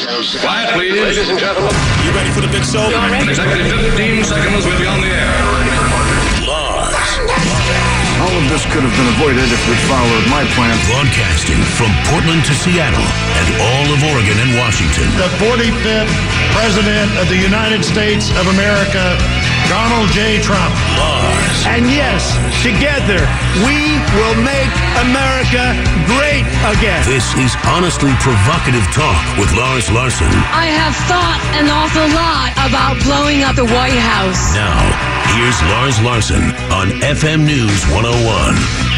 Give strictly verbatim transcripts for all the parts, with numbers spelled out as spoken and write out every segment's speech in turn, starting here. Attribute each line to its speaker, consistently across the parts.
Speaker 1: Quiet, please. Ladies and gentlemen.
Speaker 2: You ready for the big show?
Speaker 1: Exactly fifteen seconds, we'll be on the air.
Speaker 2: Lars.
Speaker 3: All of this could have been avoided if we'd followed my plan.
Speaker 2: Broadcasting from Portland to Seattle and all of Oregon and Washington.
Speaker 4: The forty-fifth President of the United States of America, Donald J. Trump.
Speaker 2: Lars.
Speaker 5: And yes, together, we will make America great again.
Speaker 2: This is Honestly Provocative Talk with Lars Larson.
Speaker 6: I have thought an awful lot about blowing up the White House.
Speaker 2: Now, here's Lars Larson on F M News one oh one.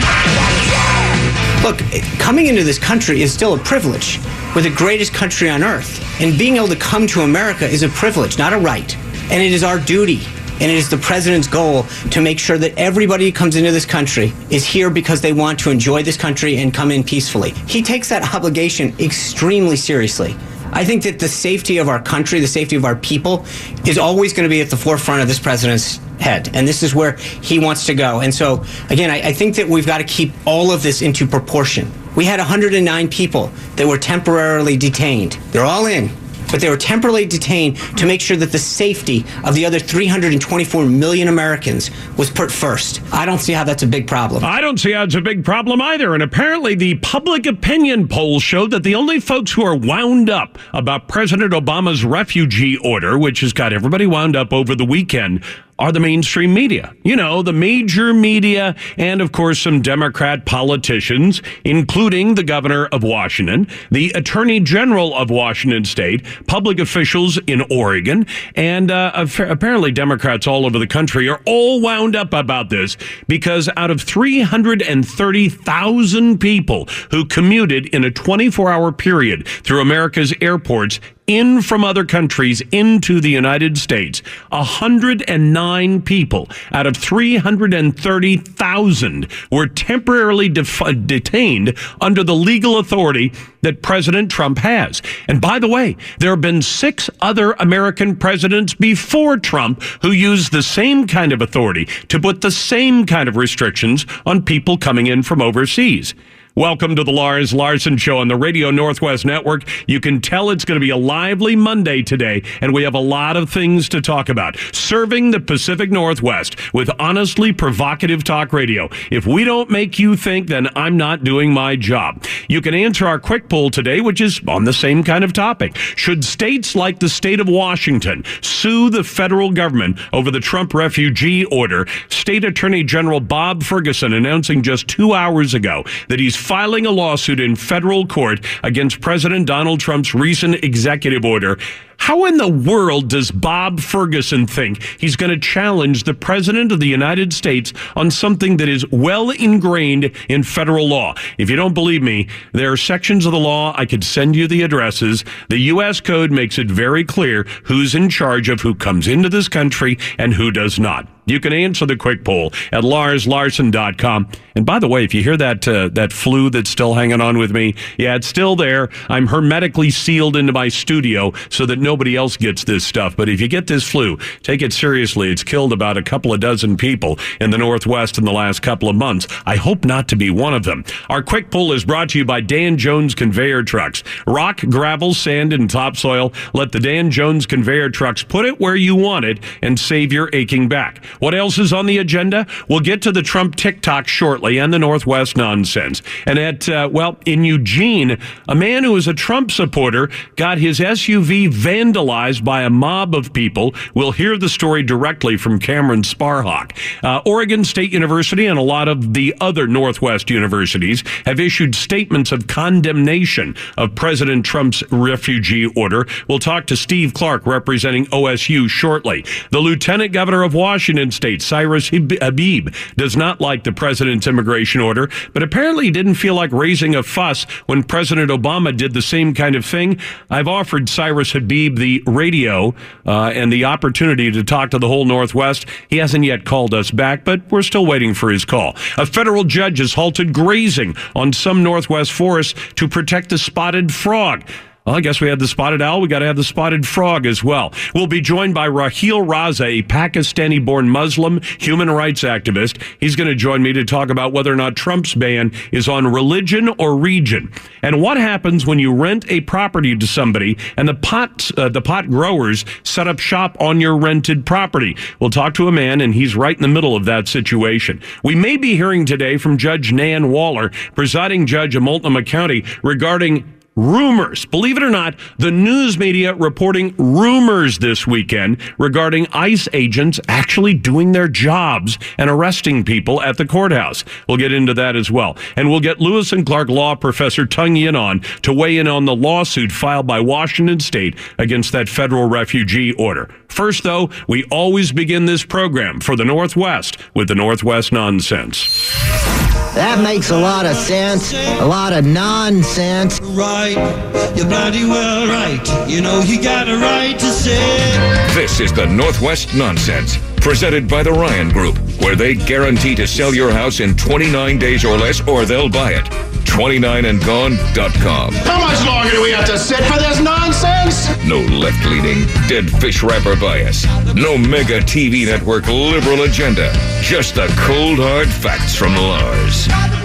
Speaker 7: Look, coming into this country is still a privilege. We're the greatest country on earth. And being able to come to America is a privilege, not a right. And it is our duty. And it is the president's goal to make sure that everybody who comes into this country is here because they want to enjoy this country and come in peacefully. He takes that obligation extremely seriously. I think that the safety of our country, the safety of our people, is always going to be at the forefront of this president's head. And this is where he wants to go. And so, again, I, I think that we've got to keep all of this into proportion. We had one hundred nine people that were temporarily detained. They're all in. But they were temporarily detained to make sure that the safety of the other three hundred twenty-four million Americans was put first. I don't see how that's a big problem.
Speaker 8: I don't see how it's a big problem either. And apparently the public opinion polls showed that the only folks who are wound up about President Obama's refugee order, which has got everybody wound up over the weekend, are the mainstream media. You know, the major media and, of course, some Democrat politicians, including the governor of Washington, the attorney general of Washington state, public officials in Oregon, and uh, apparently Democrats all over the country are all wound up about this because out of three hundred thirty thousand people who commuted in a twenty-four hour period through America's airports, in from other countries into the United States, one hundred nine people out of three hundred thirty thousand were temporarily def- detained under the legal authority that President Trump has. And by the way, there have been six other American presidents before Trump who used the same kind of authority to put the same kind of restrictions on people coming in from overseas. Welcome to the Lars Larson Show on the Radio Northwest Network. You can tell it's going to be a lively Monday today, and we have a lot of things to talk about. Serving the Pacific Northwest with honestly provocative talk radio. If we don't make you think, then I'm not doing my job. You can answer our quick poll today, which is on the same kind of topic. Should states like the state of Washington sue the federal government over the Trump refugee order? State Attorney General Bob Ferguson announcing just two hours ago that he's filing a lawsuit in federal court against President Donald Trump's recent executive order. How in the world does Bob Ferguson think he's going to challenge the President of the United States on something that is well ingrained in federal law? If you don't believe me, there are sections of the law. I could send you the addresses. The U S Code makes it very clear who's in charge of who comes into this country and who does not. You can answer the quick poll at lars larson dot com. And by the way, if you hear that uh, that flu that's still hanging on with me, yeah, it's still there. I'm hermetically sealed into my studio so that nobody else gets this stuff. But if you get this flu, take it seriously. It's killed about a couple of dozen people in the Northwest in the last couple of months. I hope not to be one of them. Our quick poll is brought to you by Dan Jones Conveyor Trucks. Rock, gravel, sand, and topsoil. Let the Dan Jones Conveyor Trucks put it where you want it and save your aching back. What else is on the agenda? We'll get to the Trump TikTok shortly and the Northwest nonsense. And at, uh, well, in Eugene, a man who is a Trump supporter got his S U V vandalized by a mob of people. We'll hear the story directly from Cameron Sparhawk. Uh, Oregon State University and a lot of the other Northwest universities have issued statements of condemnation of President Trump's refugee order. We'll talk to Steve Clark representing O S U shortly. The Lieutenant Governor of Washington State, Cyrus Habib, does not like the president's immigration order, but apparently he didn't feel like raising a fuss when President Obama did the same kind of thing. I've offered Cyrus Habib the radio uh, and the opportunity to talk to the whole Northwest. He hasn't yet called us back, but we're still waiting for his call. A federal judge has halted grazing on some Northwest forests to protect the spotted frog. Well, I guess we had the spotted owl. We got to have the spotted frog as well. We'll be joined by Raheel Raza, a Pakistani-born Muslim human rights activist. He's going to join me to talk about whether or not Trump's ban is on religion or region, and what happens when you rent a property to somebody and the pot uh, the pot growers set up shop on your rented property. We'll talk to a man, and he's right in the middle of that situation. We may be hearing today from Judge Nan Waller, presiding judge of Multnomah County, regarding rumors. Believe it or not, the news media reporting rumors this weekend regarding ICE agents actually doing their jobs and arresting people at the courthouse. We'll get into that as well. And we'll get Lewis and Clark law professor Tung Yin on to weigh in on the lawsuit filed by Washington State against that federal refugee order. First, though, we always begin this program for the Northwest with the Northwest Nonsense.
Speaker 9: That makes a lot of sense. A lot of nonsense.
Speaker 10: Right, you're bloody well right. You know you got a right to say.
Speaker 11: This is the Northwest Nonsense, presented by the Ryan Group, where they guarantee to sell your house in twenty-nine days or less, or they'll buy it. twenty-nine and gone dot com.
Speaker 4: How much longer do we have to sit for this nonsense?
Speaker 11: No left-leaning, dead fish wrapper bias. No mega T V network liberal agenda. Just the cold, hard facts from Lars.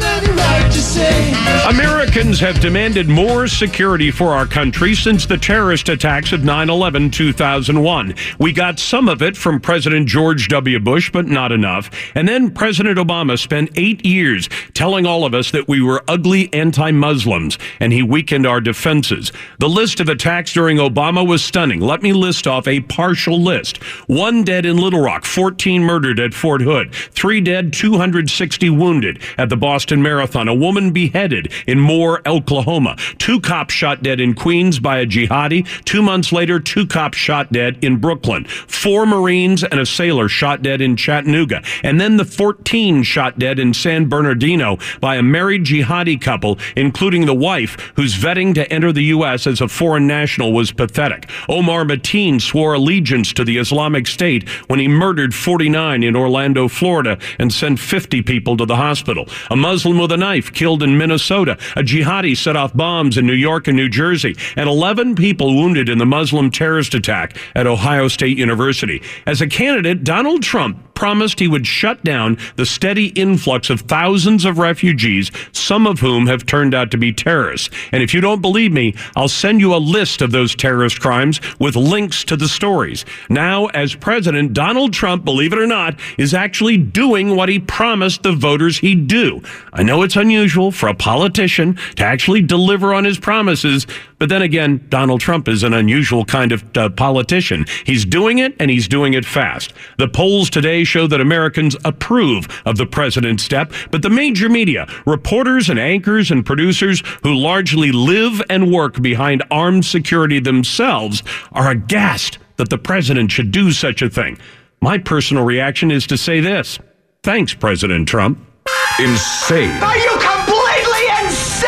Speaker 8: Americans have demanded more security for our country since the terrorist attacks of nine eleven two thousand one. We got some of it from President George W. Bush, but not enough. And then President Obama spent eight years telling all of us that we were ugly anti-Muslims, and he weakened our defenses. The list of attacks during Obama was stunning. Let me list off a partial list. One dead in Little Rock, fourteen murdered at Fort Hood, three dead, two hundred sixty wounded at the Boston Marathon, a woman beheaded in Moore, Oklahoma, two cops shot dead in Queens by a jihadi. Two months later, two cops shot dead in Brooklyn, four Marines and a sailor shot dead in Chattanooga, and then the fourteen shot dead in San Bernardino by a married jihadi couple, including the wife, whose vetting to enter the U S as a foreign national was pathetic. Omar Mateen swore allegiance to the Islamic State when he murdered forty-nine in Orlando, Florida, and sent fifty people to the hospital. A Muslim with a knife killed in Minnesota. A jihadi set off bombs in New York and New Jersey, and eleven people wounded in the Muslim terrorist attack at Ohio State University. As a candidate, Donald Trump promised he would shut down the steady influx of thousands of refugees, some of whom have turned out to be terrorists. And if you don't believe me, I'll send you a list of those terrorist crimes with links to the stories. Now, as president, Donald Trump, believe it or not, is actually doing what he promised the voters he'd do. I know it's unusual for a politician to actually deliver on his promises, but then again, Donald Trump is an unusual kind of uh, politician. He's doing it, and he's doing it fast. The polls today show that Americans approve of the president's step, but the major media, reporters and anchors and producers who largely live and work behind armed security themselves, are aghast that the president should do such a thing. My personal reaction is to say this: thanks, President Trump.
Speaker 11: Insane.
Speaker 12: Are you completely insane?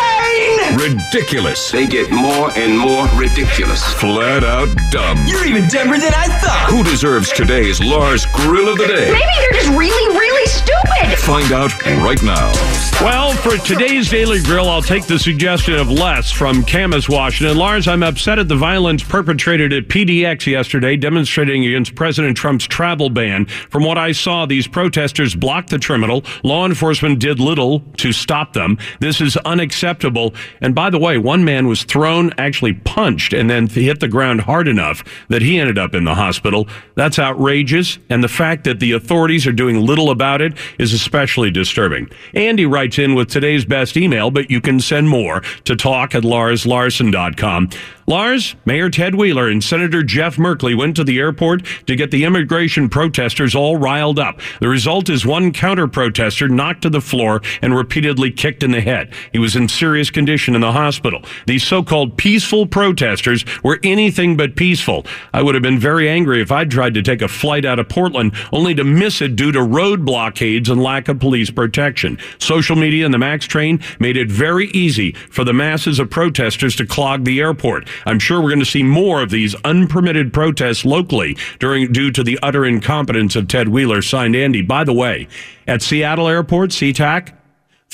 Speaker 11: Ridiculous.
Speaker 1: They get more and more ridiculous.
Speaker 11: Flat out dumb.
Speaker 12: You're even dumber than I thought.
Speaker 11: Who deserves today's Lars Grill of the Day?
Speaker 6: Maybe they're just really, really stupid.
Speaker 11: Find out right now.
Speaker 8: Well, for today's Daily Grill, I'll take the suggestion of Les from Camas, Washington. Lars, I'm upset at the violence perpetrated at P D X yesterday, demonstrating against President Trump's travel ban. From what I saw, these protesters blocked the terminal. Law enforcement did little to stop them. This is unacceptable. And by the way, one man was thrown, actually punched, and then hit the ground hard enough that he ended up in the hospital. That's outrageous. And the fact that the authorities are doing little about it is especially disturbing. Andy writes in with today's best email, but you can send more to talk at lars larson dot com. Lars, Mayor Ted Wheeler and Senator Jeff Merkley went to the airport to get the immigration protesters all riled up. The result is one counter-protester knocked to the floor and repeatedly kicked in the head. He was in serious condition in the hospital. These so-called peaceful protesters were anything but peaceful. I would have been very angry if I'd tried to take a flight out of Portland only to miss it due to road blockades and lack of police protection. Social media and the MAX train made it very easy for the masses of protesters to clog the airport. I'm sure we're going to see more of these unpermitted protests locally during due to the utter incompetence of Ted Wheeler, signed Andy. By the way, at Seattle Airport, SeaTac,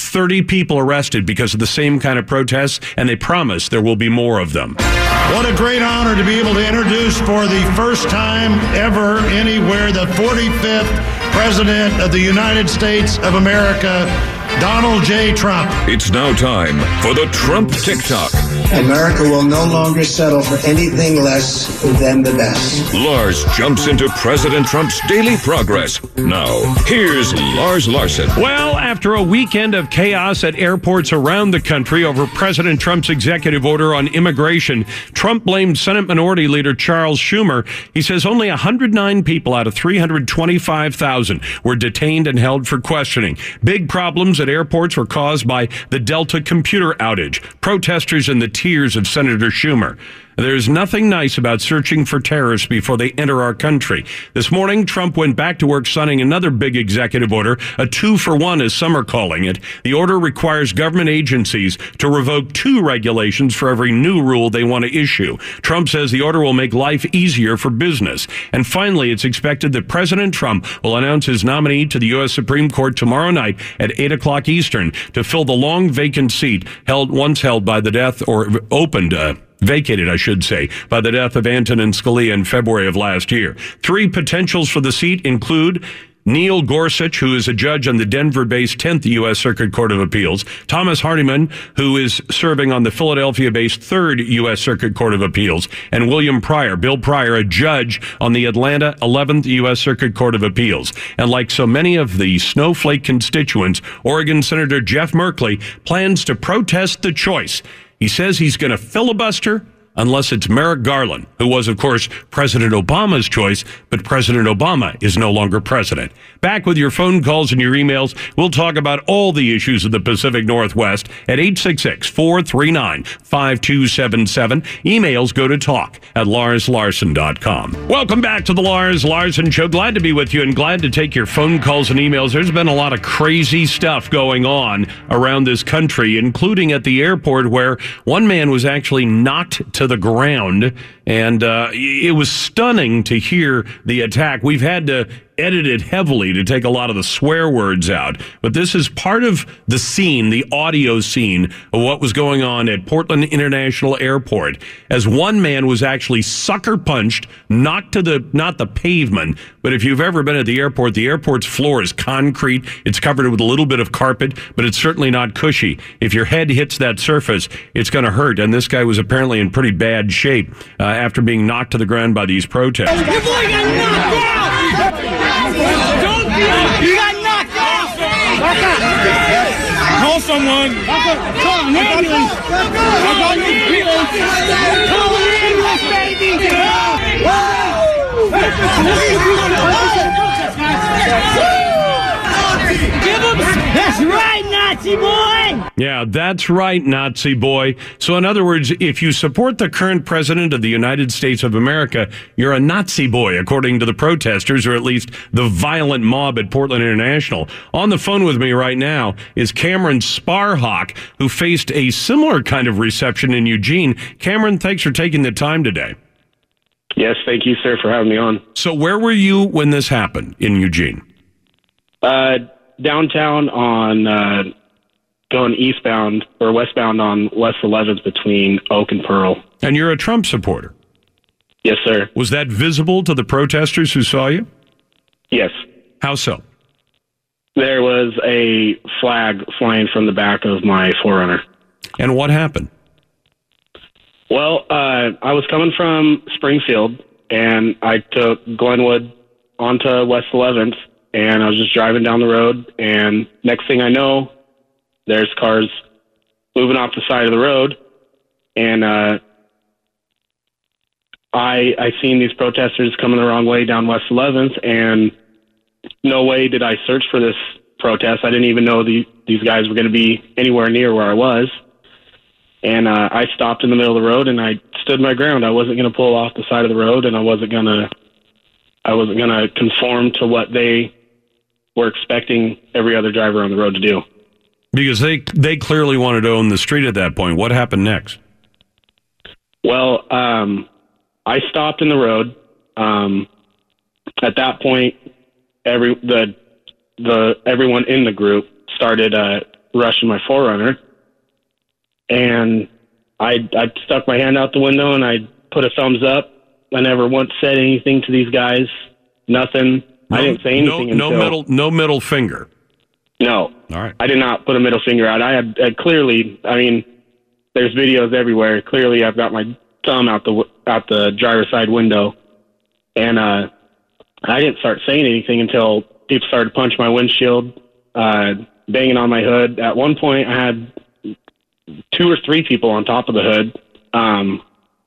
Speaker 8: thirty people arrested because of the same kind of protests, and they promise there will be more of them.
Speaker 4: What a great honor to be able to introduce for the first time ever anywhere the forty-fifth President of the United States of America, Donald J. Trump.
Speaker 11: It's now time for the Trump TikTok.
Speaker 13: America will no longer settle for anything less than the best.
Speaker 11: Lars jumps into President Trump's daily progress. Now, here's Lars Larson.
Speaker 8: Well, after a weekend of chaos at airports around the country over President Trump's executive order on immigration, Trump blamed Senate Minority Leader Charles Schumer. He says only one hundred nine people out of three hundred twenty-five thousand were detained and held for questioning. Big problems at airports were caused by the Delta computer outage. Protesters in the tears of Senator Schumer. There's nothing nice about searching for terrorists before they enter our country. This morning, Trump went back to work signing another big executive order, a two for one, as some are calling it. The order requires government agencies to revoke two regulations for every new rule they want to issue. Trump says the order will make life easier for business. And finally, it's expected that President Trump will announce his nominee to the U S Supreme Court tomorrow night at eight o'clock Eastern to fill the long vacant seat held once held by the death or opened uh, Vacated, I should say, by the death of Antonin Scalia in February of last year. Three potentials for the seat include Neil Gorsuch, who is a judge on the Denver-based tenth U S Circuit Court of Appeals, Thomas Hardiman, who is serving on the Philadelphia-based third U S Circuit Court of Appeals, and William Pryor, Bill Pryor, a judge on the Atlanta eleventh U S Circuit Court of Appeals. And like so many of the snowflake constituents, Oregon Senator Jeff Merkley plans to protest the choice. He says he's going to filibuster unless it's Merrick Garland, who was, of course, President Obama's choice, but President Obama is no longer president. Back with your phone calls and your emails. We'll talk about all the issues of the Pacific Northwest at eight six six, four three nine, five two seven seven. Emails go to talk at lars larson dot com. Welcome back to the Lars Larson Show. Glad to be with you and glad to take your phone calls and emails. There's been a lot of crazy stuff going on around this country, including at the airport where one man was actually knocked to the ground, and uh, it was stunning to hear the attack. We've had to edit it heavily to take a lot of the swear words out, but this is part of the scene, the audio scene of what was going on at Portland International Airport, as one man was actually sucker punched, knocked to the, not the pavement, but if you've ever been at the airport, the airport's floor is concrete. It's covered with a little bit of carpet, but it's certainly not cushy. If your head hits that surface, it's going to hurt, and this guy was apparently in pretty bad shape uh, after being knocked to the ground by these protesters.
Speaker 14: Your boy got knocked out! Don't be You got knocked out! Call someone! Call an ambulance! Call an ambulance! Call an ambulance, baby! Give him! That's right, Nazi boy!
Speaker 8: Yeah, that's right, Nazi boy. So in other words, if you support the current president of the United States of America, you're a Nazi boy, according to the protesters, or at least the violent mob at Portland International. On the phone with me right now is Cameron Sparhawk, who faced a similar kind of reception in Eugene. Cameron, thanks for taking the time today.
Speaker 15: Yes, thank you, sir, for having me on.
Speaker 8: So where were you when this happened in Eugene?
Speaker 15: Uh, downtown on uh, going eastbound or westbound on West eleventh between Oak and Pearl.
Speaker 8: And you're a Trump supporter?
Speaker 15: Yes, sir.
Speaker 8: Was that visible to the protesters who saw you?
Speaker 15: Yes.
Speaker 8: How so?
Speaker 15: There was a flag flying from the back of my four runner.
Speaker 8: And what happened?
Speaker 15: Well, uh, I was coming from Springfield, and I took Glenwood onto West eleventh, and I was just driving down the road, and next thing I know, there's cars moving off the side of the road, and uh, I I seen these protesters coming the wrong way down West eleventh, and no way did I search for this protest. I didn't even know the, these guys were going to be anywhere near where I was. And uh, I stopped in the middle of the road, and I stood my ground. I wasn't going to pull off the side of the road, and I wasn't going to I wasn't going to conform to what they were expecting every other driver on the road to do.
Speaker 8: Because they they clearly wanted to own the street at that point. What happened next?
Speaker 15: Well, um, I stopped in the road. Um, at that point, every the the everyone in the group started uh, rushing my four runner. And I, I stuck my hand out the window and I put a thumbs up. I never once said anything to these guys. Nothing.
Speaker 8: No,
Speaker 15: I didn't say anything
Speaker 8: no,
Speaker 15: until...
Speaker 8: No middle, no middle finger.
Speaker 15: No.
Speaker 8: All right.
Speaker 15: I did not put a middle finger out. I had, had clearly, I mean, there's videos everywhere. Clearly, I've got my thumb out the out the driver's side window. And uh, I didn't start saying anything until people started to punch my windshield, uh, banging on my hood. At one point, I had two or three people on top of the hood. Um,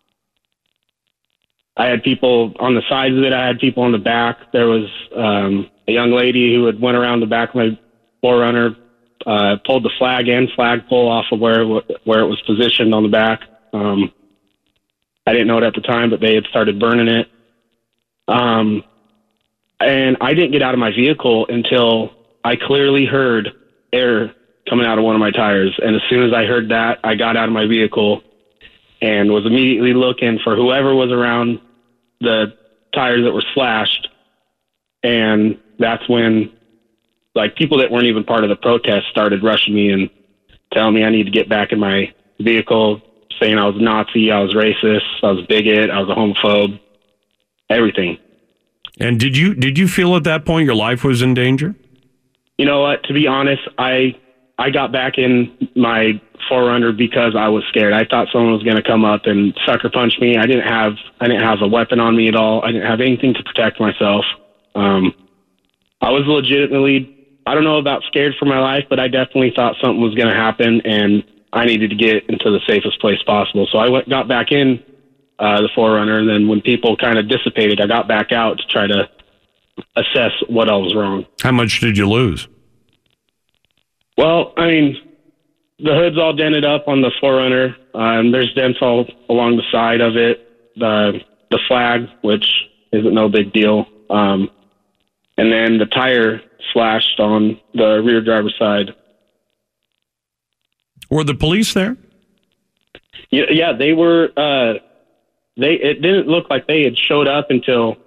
Speaker 15: I had people on the sides of it. I had people on the back. There was um, a young lady who had went around the back of my four runner, uh, pulled the flag and flagpole off of where where it was positioned on the back. Um, I didn't know it at the time, but they had started burning it. Um, and I didn't get out of my vehicle until I clearly heard air coming out of one of my tires. And as soon as I heard that, I got out of my vehicle and was immediately looking for whoever was around the tires that were slashed. And that's when, like, people that weren't even part of the protest started rushing me and telling me I need to get back in my vehicle, saying I was a Nazi, I was racist, I was a bigot, I was a homophobe, everything.
Speaker 8: And did you did you feel at that point your life was in danger?
Speaker 15: You know what? To be honest, I I got back in my four runner because I was scared. I thought someone was going to come up and sucker punch me. I didn't have I didn't have a weapon on me at all. I didn't have anything to protect myself. Um, I was legitimately, I don't know about scared for my life, but I definitely thought something was going to happen, and I needed to get into the safest place possible. So I went, got back in uh, the four runner, and then when people kind of dissipated, I got back out to try to assess what all was wrong.
Speaker 8: How much did you lose?
Speaker 15: Well, I mean, the hood's all dented up on the four runner. Um, there's dents all along the side of it. The the flag, which isn't no big deal. Um, and then the tire slashed on the rear driver's side.
Speaker 8: Were the police there?
Speaker 15: Yeah, yeah, they were. Uh, they it didn't look like they had showed up until,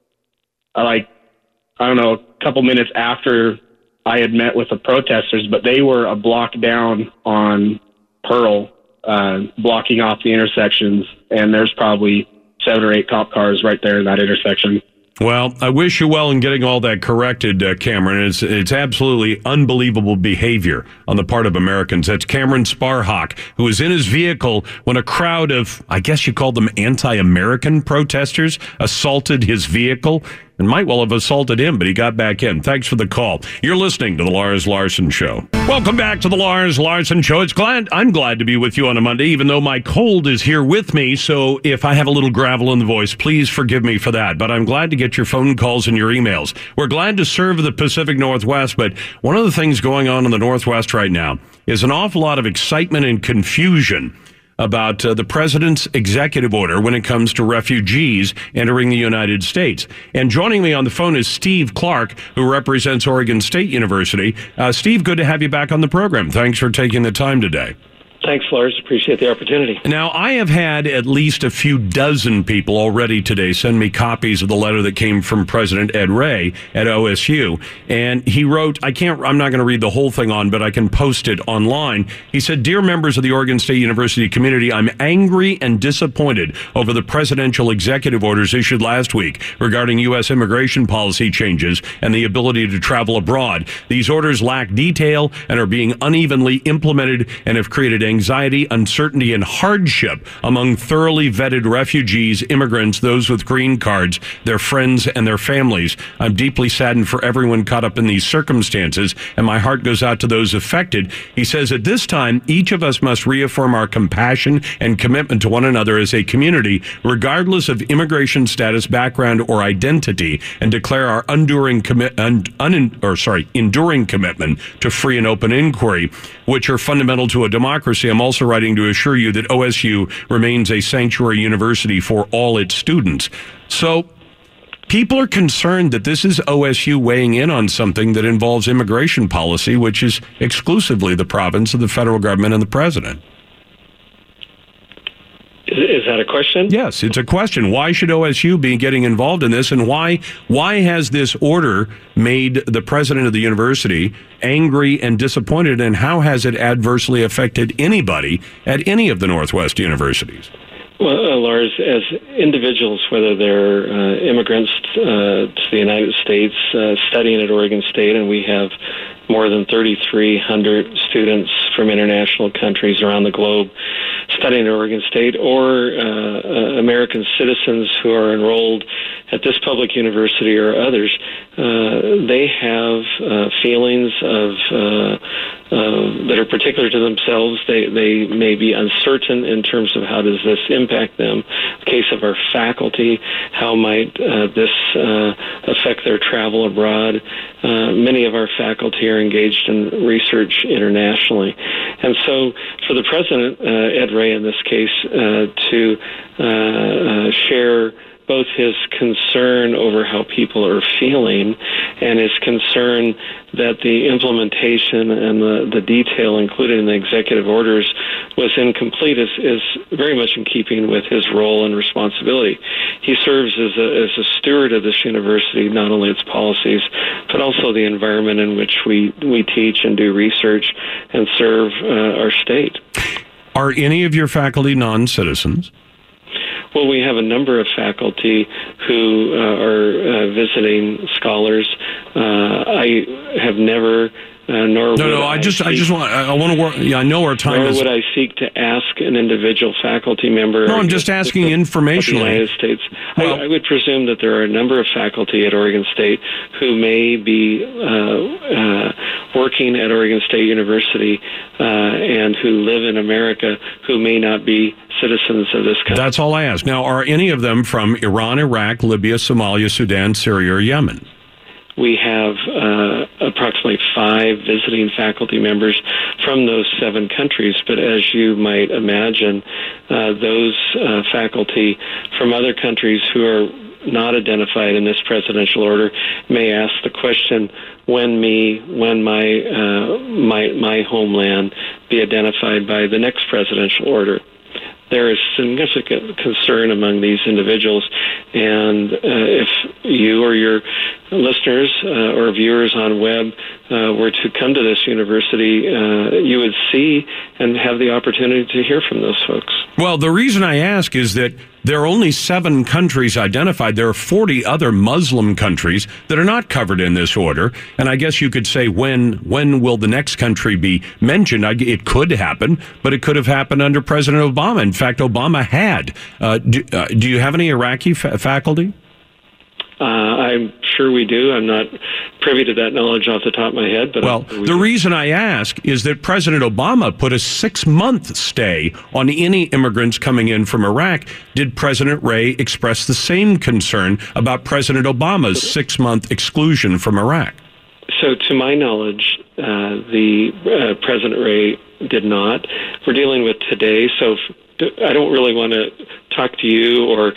Speaker 15: uh, like, I don't know, a couple minutes after I had met with the protesters, but they were a block down on Pearl, uh, blocking off the intersections, and there's probably seven or eight cop cars right there in that intersection.
Speaker 8: Well, I wish you well in getting all that corrected, uh, Cameron. It's it's absolutely unbelievable behavior on the part of Americans. That's Cameron Sparhawk, who was in his vehicle when a crowd of, I guess you called them anti-American protesters, assaulted his vehicle and might well have assaulted him, but he got back in. Thanks for the call. You're listening to The Lars Larson Show. Welcome back to The Lars Larson Show. It's glad I'm glad to be with you on a Monday, even though my cold is here with me. So if I have a little gravel in the voice, please forgive me for that. But I'm glad to get your phone calls and your emails. We're glad to serve the Pacific Northwest, but one of the things going on in the Northwest right now is an awful lot of excitement and confusion about uh, the president's executive order when it comes to refugees entering the United States. And joining me on the phone is Steve Clark, who represents Oregon State University. Uh, Steve, good to have you back on the program. Thanks for taking the time today.
Speaker 16: Thanks, Lars. Appreciate the opportunity.
Speaker 8: Now, I have had at least a few dozen people already today send me copies of the letter that came from President Ed Ray at O S U. And he wrote, I can't, I'm not going to read the whole thing on, but I can post it online. He said, "Dear members of the Oregon State University community, I'm angry and disappointed over the presidential executive orders issued last week regarding U S immigration policy changes and the ability to travel abroad. These orders lack detail and are being unevenly implemented and have created anxiety, uncertainty, and hardship among thoroughly vetted refugees, immigrants, those with green cards, their friends, and their families. I'm deeply saddened for everyone caught up in these circumstances, and my heart goes out to those affected." He says, "At this time, each of us must reaffirm our compassion and commitment to one another as a community, regardless of immigration status, background, or identity, and declare our enduring commit, un, un, or sorry, enduring commitment to free and open inquiry, which are fundamental to a democracy. I'm also writing to assure you that O S U remains a sanctuary university for all its students." So people are concerned that this is O S U weighing in on something that involves immigration policy, which is exclusively the province of the federal government and the president.
Speaker 16: Is that a question?
Speaker 8: Yes, it's a question. Why should O S U be getting involved in this, and why why has this order made the president of the university angry and disappointed, and how has it adversely affected anybody at any of the Northwest universities?
Speaker 16: Well, uh, Lars, as individuals, whether they're uh, immigrants uh, to the United States uh, studying at Oregon State, and we have more than thirty-three hundred students from international countries around the globe studying at Oregon State, or uh, uh, American citizens who are enrolled at this public university or others, uh, they have uh, feelings of uh, uh, that are particular to themselves. They they may be uncertain in terms of how does this impact them. In the case of our faculty, how might uh, this uh, affect their travel abroad? Uh, many of our faculty are engaged in research internationally. And so for the president, uh, Ed Ray in this case, uh, to uh, uh, share both his concern over how people are feeling and his concern that the implementation and the, the detail included in the executive orders was incomplete is, is very much in keeping with his role and responsibility. He serves as a, as a steward of this university, not only its policies, but also the environment in which we, we teach and do research and serve uh, our state.
Speaker 8: Are any of your faculty non-citizens?
Speaker 16: Well, we have a number of faculty who uh, are uh, visiting scholars. Uh, I have never, uh, nor
Speaker 8: no,
Speaker 16: would
Speaker 8: no. I,
Speaker 16: I
Speaker 8: just,
Speaker 16: seek,
Speaker 8: I just want. I want to work. Yeah, I know our time
Speaker 16: nor
Speaker 8: is.
Speaker 16: would I seek to ask an individual faculty member.
Speaker 8: No, I'm just asking
Speaker 16: of,
Speaker 8: informationally.
Speaker 16: Of the United States.
Speaker 8: Well,
Speaker 16: I, I would presume that there are a number of faculty at Oregon State who may be uh, uh, working at Oregon State University uh, and who live in America who may not be citizens of this country.
Speaker 8: That's all I ask. Now, are any of them from Iran, Iraq, Libya, Somalia, Sudan, Syria, or Yemen?
Speaker 16: We have uh, approximately five visiting faculty members from those seven countries, but as you might imagine, uh, those uh, faculty from other countries who are not identified in this presidential order may ask the question, when me, when my, uh, my, my homeland be identified by the next presidential order? There is significant concern among these individuals, and uh, if you or your listeners uh, or viewers on web uh, were to come to this university, uh, you would see and have the opportunity to hear from those folks.
Speaker 8: Well, the reason I ask is that there are only seven countries identified. There are forty other Muslim countries that are not covered in this order. And I guess you could say, when when will the next country be mentioned? I, it could happen, but it could have happened under President Obama. In fact, Obama had. Uh, do, uh, do you have any Iraqi fa- faculty?
Speaker 16: Uh, I'm sure we do. I'm not privy to that knowledge off the top of my head. But
Speaker 8: well,
Speaker 16: sure we
Speaker 8: the
Speaker 16: do.
Speaker 8: reason I ask is that President Obama put a six-month stay on any immigrants coming in from Iraq. Did President Ray express the same concern about President Obama's six-month exclusion from Iraq?
Speaker 16: So, to my knowledge, uh, the uh, President Ray did not. We're dealing with today, so. F- I don't really want to talk to you or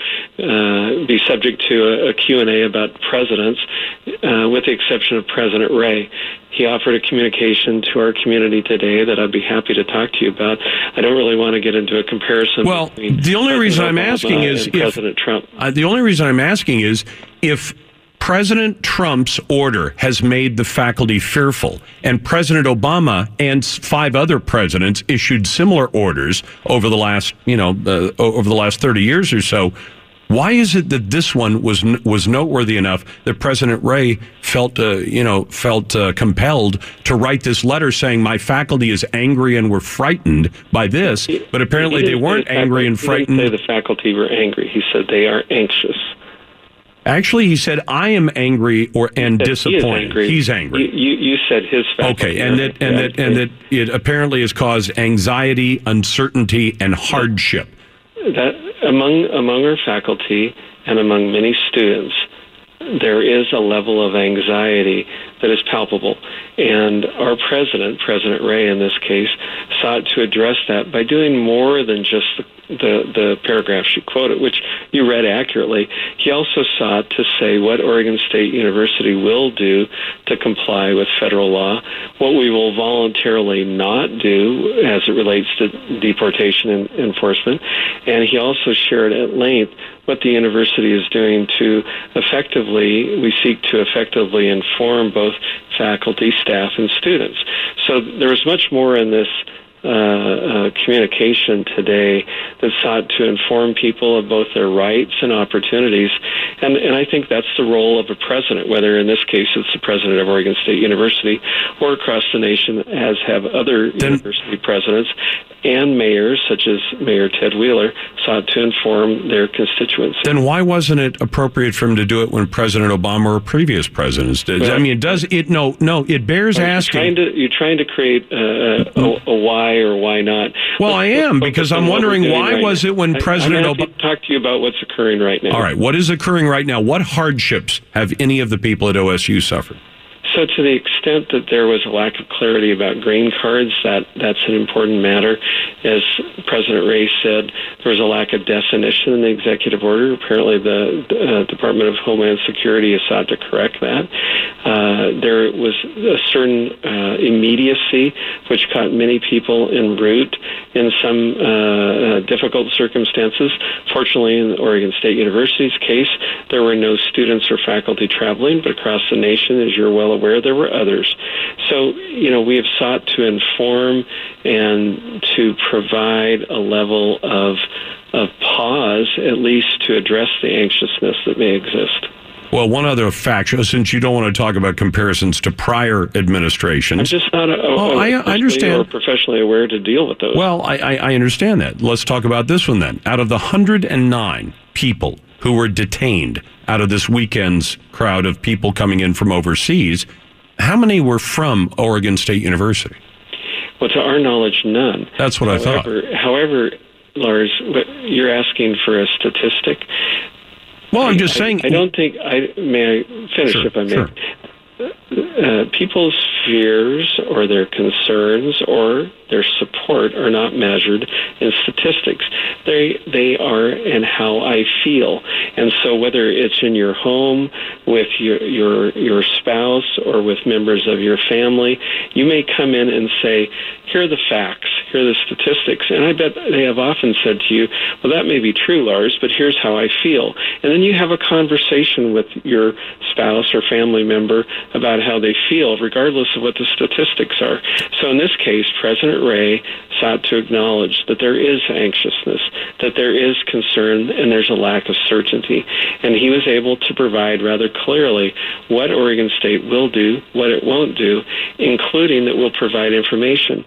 Speaker 16: uh, be subject to a, a Q and A about presidents, uh, with the exception of President Ray. He offered a communication to our community today that I'd be happy to talk to you about. I don't really want to get into a comparison.
Speaker 8: Well,
Speaker 16: between
Speaker 8: the only
Speaker 16: President
Speaker 8: reason I'm
Speaker 16: Obama
Speaker 8: asking is
Speaker 16: and
Speaker 8: if,
Speaker 16: President Trump.
Speaker 8: Uh, the only reason I'm asking is if President Trump's order has made the faculty fearful, and President Obama and five other presidents issued similar orders over the last, you know, uh, over the last thirty years or so. Why is it that this one was was noteworthy enough that President Ray felt, uh, you know, felt uh, compelled to write this letter saying my faculty is angry and we're frightened by this, but apparently they weren't angry and frightened.
Speaker 16: He didn't say the faculty were angry. He said they are anxious.
Speaker 8: Actually, he said, "I am angry or and disappointed."
Speaker 16: He is angry.
Speaker 8: He's angry.
Speaker 16: You, you, you said his faculty.
Speaker 8: Okay, and that and that and that it apparently has caused anxiety, uncertainty, and hardship.
Speaker 16: That among among our faculty and among many students, there is a level of anxiety that is palpable. And our president, President Ray in this case, sought to address that by doing more than just the, the, the paragraphs you quoted, which you read accurately. He also sought to say what Oregon State University will do to comply with federal law, what we will voluntarily not do as it relates to deportation and enforcement. And he also shared at length what the university is doing to effectively, we seek to effectively inform both faculty, staff, and students. So there was much more in this uh, uh, communication today that sought to inform people of both their rights and opportunities. And, and I think that's the role of a president, whether in this case it's the president of Oregon State University or across the nation, as have other then, university presidents and mayors, such as Mayor Ted Wheeler, sought to inform their constituents.
Speaker 8: Then why wasn't it appropriate for him to do it when President Obama or previous presidents did? Well, I mean, does it? No, no. It bears
Speaker 16: you're
Speaker 8: asking.
Speaker 16: Trying to, you're trying to create uh, a, a why or why not.
Speaker 8: Well,
Speaker 16: let's,
Speaker 8: I am because I'm wondering why
Speaker 16: right
Speaker 8: was
Speaker 16: now.
Speaker 8: it when
Speaker 16: I,
Speaker 8: President
Speaker 16: Obama
Speaker 8: Obama
Speaker 16: talk to you about what's occurring right now.
Speaker 8: All right, what is occurring right now? What hardships have any of the people at O S U suffered?
Speaker 16: So to the extent that there was a lack of clarity about green cards, that, that's an important matter. As President Ray said, there was a lack of definition in the executive order. Apparently the uh, Department of Homeland Security has sought to correct that. Uh, there was a certain uh, immediacy which caught many people en route in some uh, uh, difficult circumstances. Fortunately, in Oregon State University's case, there were no students or faculty traveling, but across the nation, as you're well aware, there were others. So, you know, we have sought to inform and to provide a level of of pause, at least to address the anxiousness that may exist.
Speaker 8: Well, one other fact, since you don't want to talk about comparisons to prior administrations.
Speaker 16: I'm just not a,
Speaker 8: oh,
Speaker 16: a,
Speaker 8: I, I understand.
Speaker 16: or professionally aware to deal with those.
Speaker 8: Well, I, I, I understand that. Let's talk about this one then. Out of the one hundred nine people who were detained out of this weekend's crowd of people coming in from overseas, how many were from Oregon State University?
Speaker 16: Well, to our knowledge, none.
Speaker 8: That's what
Speaker 16: however,
Speaker 8: I thought.
Speaker 16: However, Lars, you're asking for a statistic.
Speaker 8: Well, I'm just
Speaker 16: I,
Speaker 8: saying.
Speaker 16: I, I don't think I may I finish
Speaker 8: sure,
Speaker 16: if I may.
Speaker 8: Sure.
Speaker 16: Uh, people's fears or their concerns or their support are not measured in statistics. They they are in how I feel. And so whether it's in your home with your your your spouse or with members of your family, you may come in and say, here are the facts, here are the statistics. And I bet they have often said to you, well, that may be true, Lars, but here's how I feel. And then you have a conversation with your spouse or family member about how they feel, regardless of what the statistics are. So in this case, President Ray sought to acknowledge that there is anxiousness, that there is concern, and there's a lack of certainty. And he was able to provide rather clearly what Oregon State will do, what it won't do, including that we'll provide information.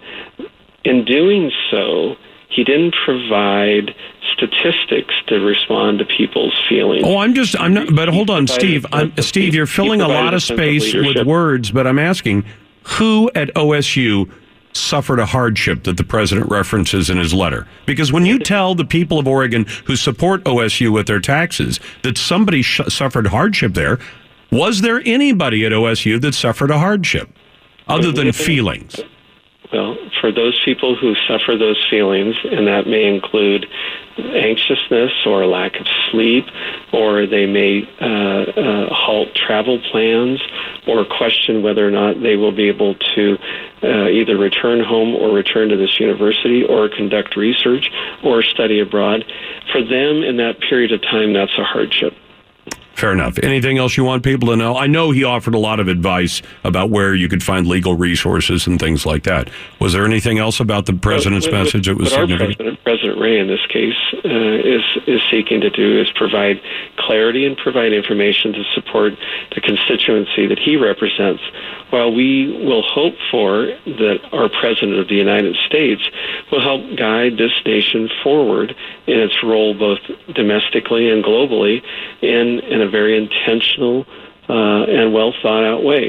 Speaker 16: In doing so, he didn't provide statistics to respond to people's feelings.
Speaker 8: Oh, I'm just, I'm not, but hold on, Steve. I'm, Steve, you're filling a lot of space with words, but I'm asking, who at O S U suffered a hardship that the president references in his letter? Because when you tell the people of Oregon who support O S U with their taxes that somebody sh- suffered hardship there, was there anybody at O S U that suffered a hardship other than feelings?
Speaker 16: Well, for those people who suffer those feelings, and that may include anxiousness or lack of sleep, or they may uh, uh, halt travel plans or question whether or not they will be able to uh, either return home or return to this university or conduct research or study abroad. For them, in that period of time, that's a hardship.
Speaker 8: Fair enough. Anything else you want people to know? I know he offered a lot of advice about where you could find legal resources and things like that. Was there anything else about the president's
Speaker 16: well,
Speaker 8: message that was
Speaker 16: what
Speaker 8: significant?
Speaker 16: Our president, President Ray, in this case, uh, is is seeking to do is provide clarity and provide information to support the constituency that he represents, while we will hope for that our President of the United States will help guide this nation forward in its role both domestically and globally in, in a very intentional uh, and well thought out way.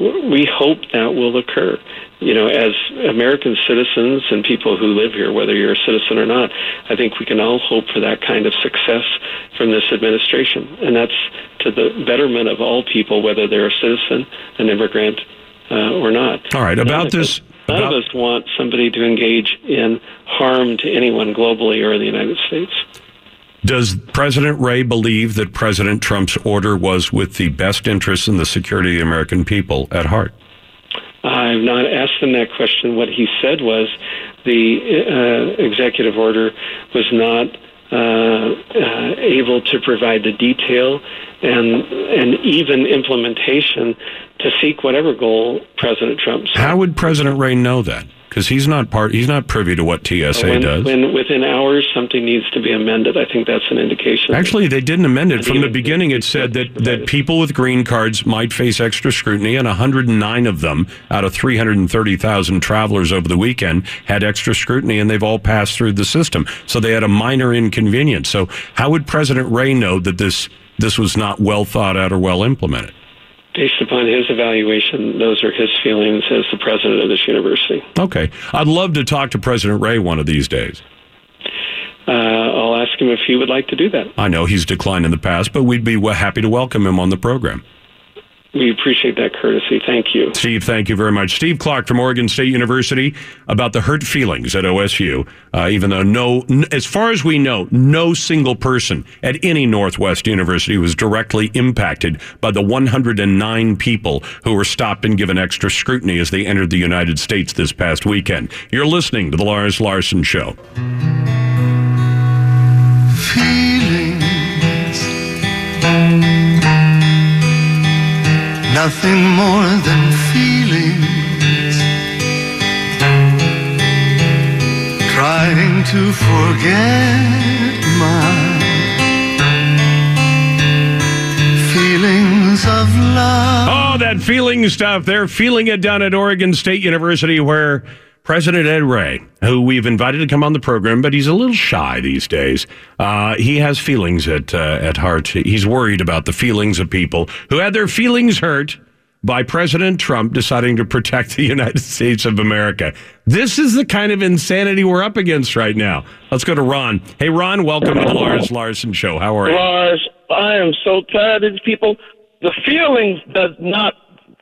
Speaker 16: we hope that will occur. You know, as American citizens and people who live here, whether you're a citizen or not, I think we can all hope for that kind of success from this administration. And that's to the betterment of all people, whether they're a citizen, an immigrant, uh, or not.
Speaker 8: All right, about
Speaker 16: none
Speaker 8: this...
Speaker 16: Of us, none
Speaker 8: about...
Speaker 16: of us want somebody to engage in harm to anyone globally or in the United States.
Speaker 8: Does President Ray believe that President Trump's order was with the best interests and the security of the American people at heart?
Speaker 16: I've not asked him that question. What he said was the uh, executive order was not uh, uh, able to provide the detail and and even implementation to seek whatever goal President Trump set.
Speaker 8: How would President Ray know that? Because he's not part, he's not privy to what T S A
Speaker 16: when,
Speaker 8: does.
Speaker 16: When within hours something needs to be amended, I think that's an indication.
Speaker 8: Actually, they didn't amend it. From the beginning, it said that, that people with green cards might face extra scrutiny, and one hundred nine of them out of three hundred thirty thousand travelers over the weekend had extra scrutiny, and they've all passed through the system. So they had a minor inconvenience. So how would President Ray know that this this was not well thought out or well implemented?
Speaker 16: Based upon his evaluation, those are his feelings as the president of this university.
Speaker 8: Okay. I'd love to talk to President Ray one of these days.
Speaker 16: Uh, I'll ask him if he would like to do that.
Speaker 8: I know he's declined in the past, but we'd be happy to welcome him on the program.
Speaker 16: We appreciate that courtesy. Thank you.
Speaker 8: Steve, thank you very much. Steve Clark from Oregon State University about the hurt feelings at O S U, uh, even though no, as far as we know, no single person at any Northwest university was directly impacted by the one hundred nine people who were stopped and given extra scrutiny as they entered the United States this past weekend. You're listening to The Lars Larson Show.
Speaker 17: Feelings. Nothing more than feelings, trying to forget my feelings of love.
Speaker 8: Oh, that feeling stuff. They're feeling it down at Oregon State University, where President Ed Ray, who we've invited to come on the program, but he's a little shy these days. Uh, he has feelings at uh, at heart. He's worried about the feelings of people who had their feelings hurt by President Trump deciding to protect the United States of America. This is the kind of insanity we're up against right now. Let's go to Ron. Hey, Ron, welcome to the Lars Larson Show. How are you?
Speaker 18: Lars, I am so tired of these people. The feelings does not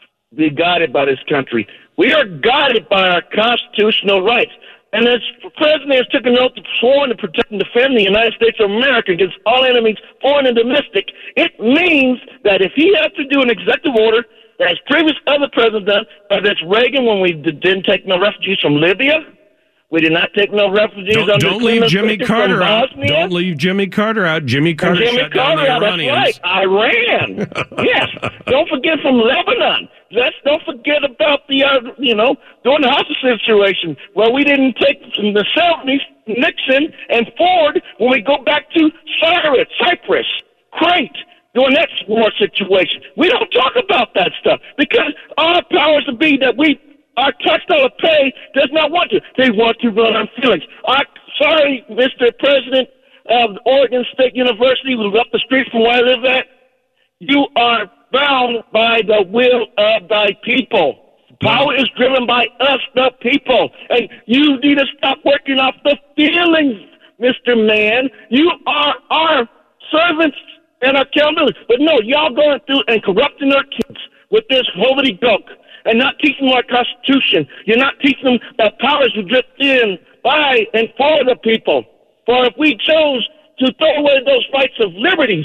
Speaker 18: be guided by this country. We are guided by our constitutional rights. And as the president has taken an oath to sworn to protect and defend the United States of America against all enemies, foreign and domestic, it means that if he has to do an executive order, as previous other presidents done, whether it's Reagan when we d- didn't take no refugees from Libya, we did not take no refugees
Speaker 8: don't,
Speaker 18: under
Speaker 8: don't leave Jimmy
Speaker 18: from
Speaker 8: Carter out.
Speaker 18: Bosnia.
Speaker 8: Don't leave Jimmy Carter out. Jimmy Carter
Speaker 18: Jimmy
Speaker 8: shut
Speaker 18: Carter,
Speaker 8: down the
Speaker 18: that's
Speaker 8: Iranians.
Speaker 18: right. Iran. Yes. Don't forget from Lebanon. Let's don't forget about the, uh, you know, during the hostage situation where we didn't take from the seventies, Nixon and Ford, when we go back to Cyprus, Cyprus, Crete, during that war situation. We don't talk about that stuff because our powers to be that we, our tax dollar pay does not want to. They want to run on feelings. I'm sorry, Mister President of Oregon State University, who's up the street from where I live at. You are bound by the will of thy people. Power is driven by us, the people. And you need to stop working off the feelings, Mister Man. You are our servants and accountability. But no, y'all going through and corrupting our kids with this hobbledehook and not teaching them our Constitution. You're not teaching them that powers will drift in by and for the people. For if we chose to throw away those rights of liberties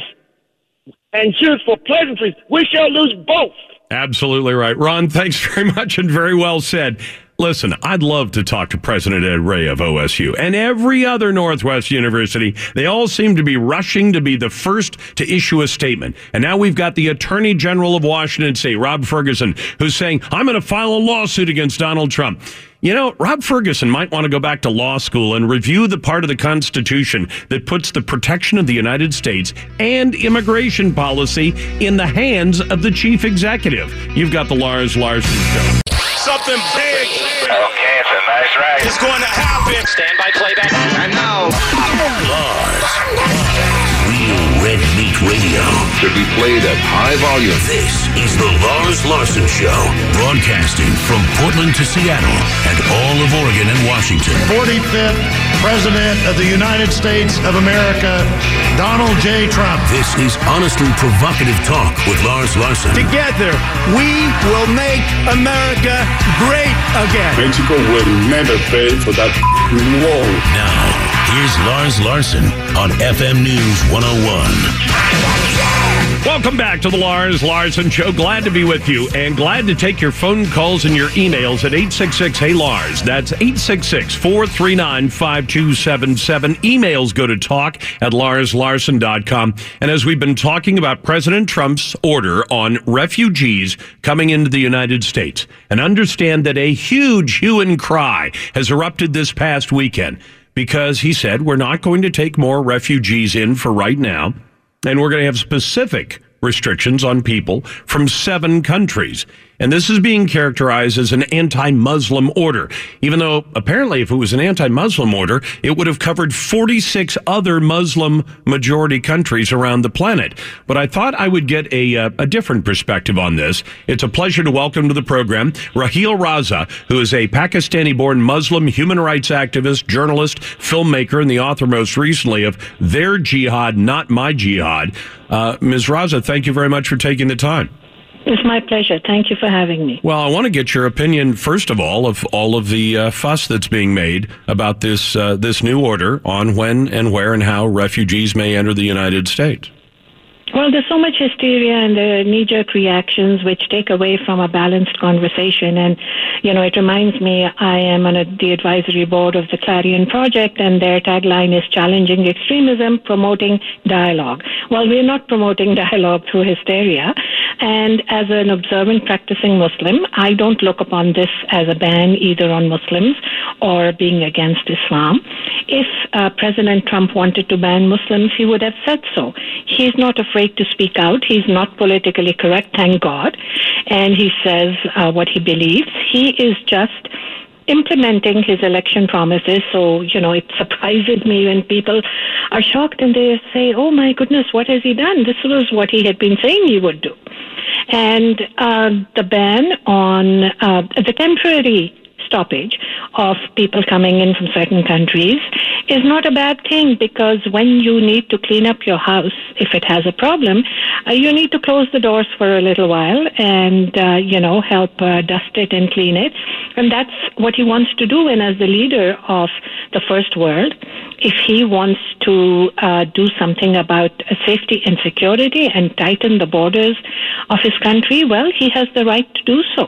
Speaker 18: and choose for pleasantries, we shall lose both.
Speaker 8: Absolutely right. Ron, thanks very much and very well said. Listen, I'd love to talk to President Ed Ray of O S U and every other Northwest university. They all seem to be rushing to be the first to issue a statement. And now we've got the Attorney General of Washington State, Rob Ferguson, who's saying, I'm going to file a lawsuit against Donald Trump. You know, Rob Ferguson might want to go back to law school and review the part of the Constitution that puts the protection of the United States and immigration policy in the hands of the chief executive. You've got the Lars Larson Show.
Speaker 14: Something big.
Speaker 19: Okay, it's a nice ride.
Speaker 14: It's going to happen.
Speaker 19: Stand by playback.
Speaker 14: I know.
Speaker 2: Lars. Real red meat radio.
Speaker 11: Should be played at high volume.
Speaker 2: This is the Lars Larson Show, broadcasting from Portland to Seattle and all of Oregon and Washington.
Speaker 4: forty-fifth President of the United States of America, Donald J. Trump.
Speaker 2: This is honestly provocative talk with Lars Larson.
Speaker 5: Together, we will make America great again.
Speaker 3: Mexico will never pay for that wall.
Speaker 2: Now, here's Lars Larson on F M News one oh one.
Speaker 8: Welcome back to the Lars Larson Show. Glad to be with you and glad to take your phone calls and your emails at eight six six, hey Lars. That's eight six six, four three nine, five two seven seven. Emails go to talk at lars larson dot com. And as we've been talking about President Trump's order on refugees coming into the United States, and understand that a huge hue and cry has erupted this past weekend because he said we're not going to take more refugees in for right now. And we're going to have specific restrictions on people from seven countries. And this is being characterized as an anti-Muslim order, even though apparently if it was an anti-Muslim order, it would have covered forty-six other Muslim majority countries around the planet. But I thought I would get a, uh, a different perspective on this. It's a pleasure to welcome to the program Raheel Raza, who is a Pakistani-born Muslim human rights activist, journalist, filmmaker, and the author most recently of Their Jihad, Not My Jihad. Uh, Miz Raza, thank you very much for taking the time.
Speaker 20: It's my pleasure. Thank you for having me.
Speaker 8: Well, I want to get your opinion, first of all, of all of the uh, fuss that's being made about this uh, this new order on when and where and how refugees may enter the United States.
Speaker 20: Well, there's so much hysteria and the knee-jerk reactions which take away from a balanced conversation. And, you know, it reminds me I am on a, the advisory board of the Clarion Project, and their tagline is challenging extremism, promoting dialogue. Well, we're not promoting dialogue through hysteria. And as an observant practicing Muslim, I don't look upon this as a ban either on Muslims or being against Islam. If uh, President Trump wanted to ban Muslims, he would have said so. He's not afraid to speak out. He's not politically correct, thank God. And he says uh, what he believes. He is just implementing his election promises. So, you know, it surprises me when people are shocked and they say, oh my goodness, what has he done? This was what he had been saying he would do. And uh, the ban on uh, the temporary stoppage of people coming in from certain countries is not a bad thing, because when you need to clean up your house, if it has a problem, uh, you need to close the doors for a little while and, uh, you know, help uh, dust it and clean it. And that's what he wants to do. And as the leader of the first world, if he wants to uh, do something about safety and security and tighten the borders of his country, well, he has the right to do so.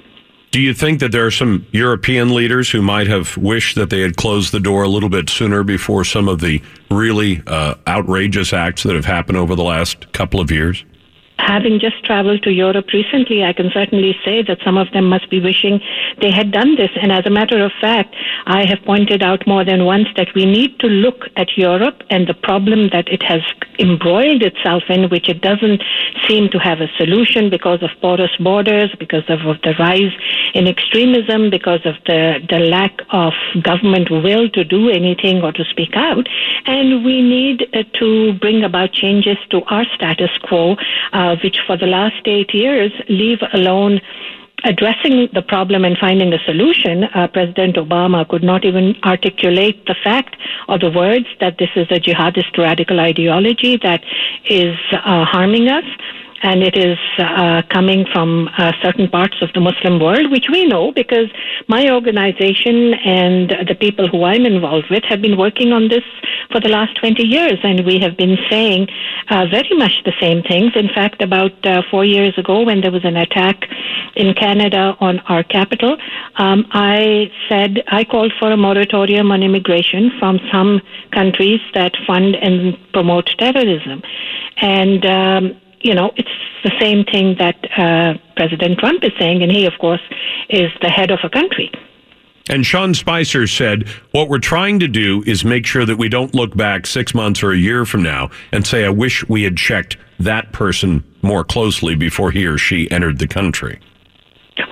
Speaker 8: Do you think that there are some European leaders who might have wished that they had closed the door a little bit sooner before some of the really uh, outrageous acts that have happened over the last couple of years?
Speaker 20: Having just traveled to Europe recently, I can certainly say that some of them must be wishing they had done this. And as a matter of fact, I have pointed out more than once that we need to look at Europe and the problem that it has embroiled itself in, which it doesn't seem to have a solution because of porous borders, because of, of the rise in extremism, because of the, the lack of government will to do anything or to speak out. And we need uh, to bring about changes to our status quo, uh, which for the last eight years, leave alone addressing the problem and finding a solution. Uh, President Obama could not even articulate the fact or the words that this is a jihadist radical ideology that is uh, harming us. And it is uh, coming from uh, certain parts of the Muslim world, which we know because my organization and the people who I'm involved with have been working on this for the last twenty years. And we have been saying uh, very much the same things. In fact, about uh, four years ago, when there was an attack in Canada on our capital, um, I said I called for a moratorium on immigration from some countries that fund and promote terrorism. And um, You know, it's the same thing that uh, President Trump is saying, and he, of course, is the head of a country.
Speaker 8: And Sean Spicer said, what we're trying to do is make sure that we don't look back six months or a year from now and say, I wish we had checked that person more closely before he or she entered the country.
Speaker 20: Well,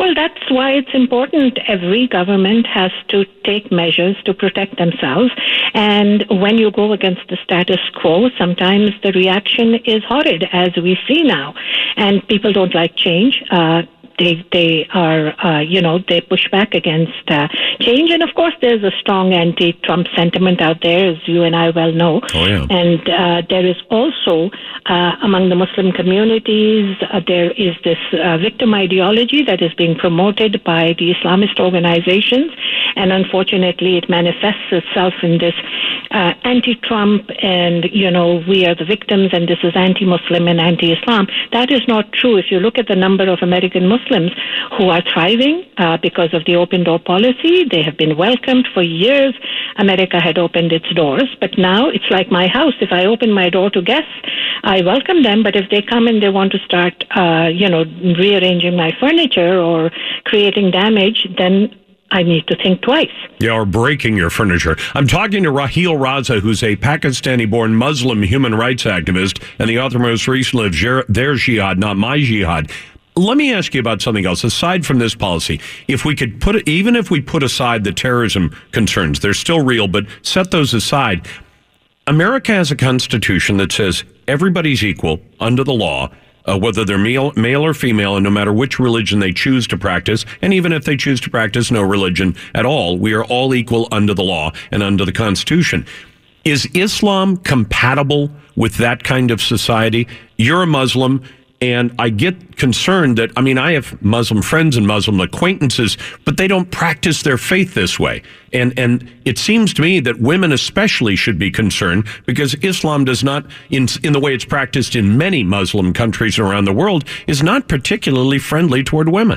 Speaker 20: Well, that's why it's important. Every government has to take measures to protect themselves. And when you go against the status quo, sometimes the reaction is horrid, as we see now. And people don't like change. Uh, They they are, uh, you know, they push back against uh, change. And, of course, there's a strong anti-Trump sentiment out there, as you and I well know.
Speaker 8: Oh, yeah.
Speaker 20: And uh, there is also, uh, among the Muslim communities, uh, there is this uh, victim ideology that is being promoted by the Islamist organizations. And, unfortunately, it manifests itself in this uh, anti-Trump and, you know, we are the victims and this is anti-Muslim and anti-Islam. That is not true. If you look at the number of American Muslims Muslims who are thriving uh, because of the open door policy. They have been welcomed for years. America had opened its doors, but now it's like my house. If I open my door to guests, I welcome them, but if they come and they want to start, uh, you know, rearranging my furniture or creating damage, then I need to think twice.
Speaker 8: Yeah, or breaking your furniture. I'm talking to Raheel Raza, who's a Pakistani-born Muslim human rights activist and the author most recently of Their Jihad, Not My Jihad. Let me ask you about something else. Aside from this policy, if we could put, even if we put aside the terrorism concerns, they're still real, but set those aside. America has a constitution that says everybody's equal under the law, uh, whether they're male, male or female, and no matter which religion they choose to practice. And even if they choose to practice no religion at all, we are all equal under the law and under the Constitution. Is Islam compatible with that kind of society? You're a Muslim. And I get concerned that, I mean, I have Muslim friends and Muslim acquaintances, but they don't practice their faith this way. And and it seems to me that women especially should be concerned because Islam does not, in, in the way it's practiced in many Muslim countries around the world, is not particularly friendly toward women.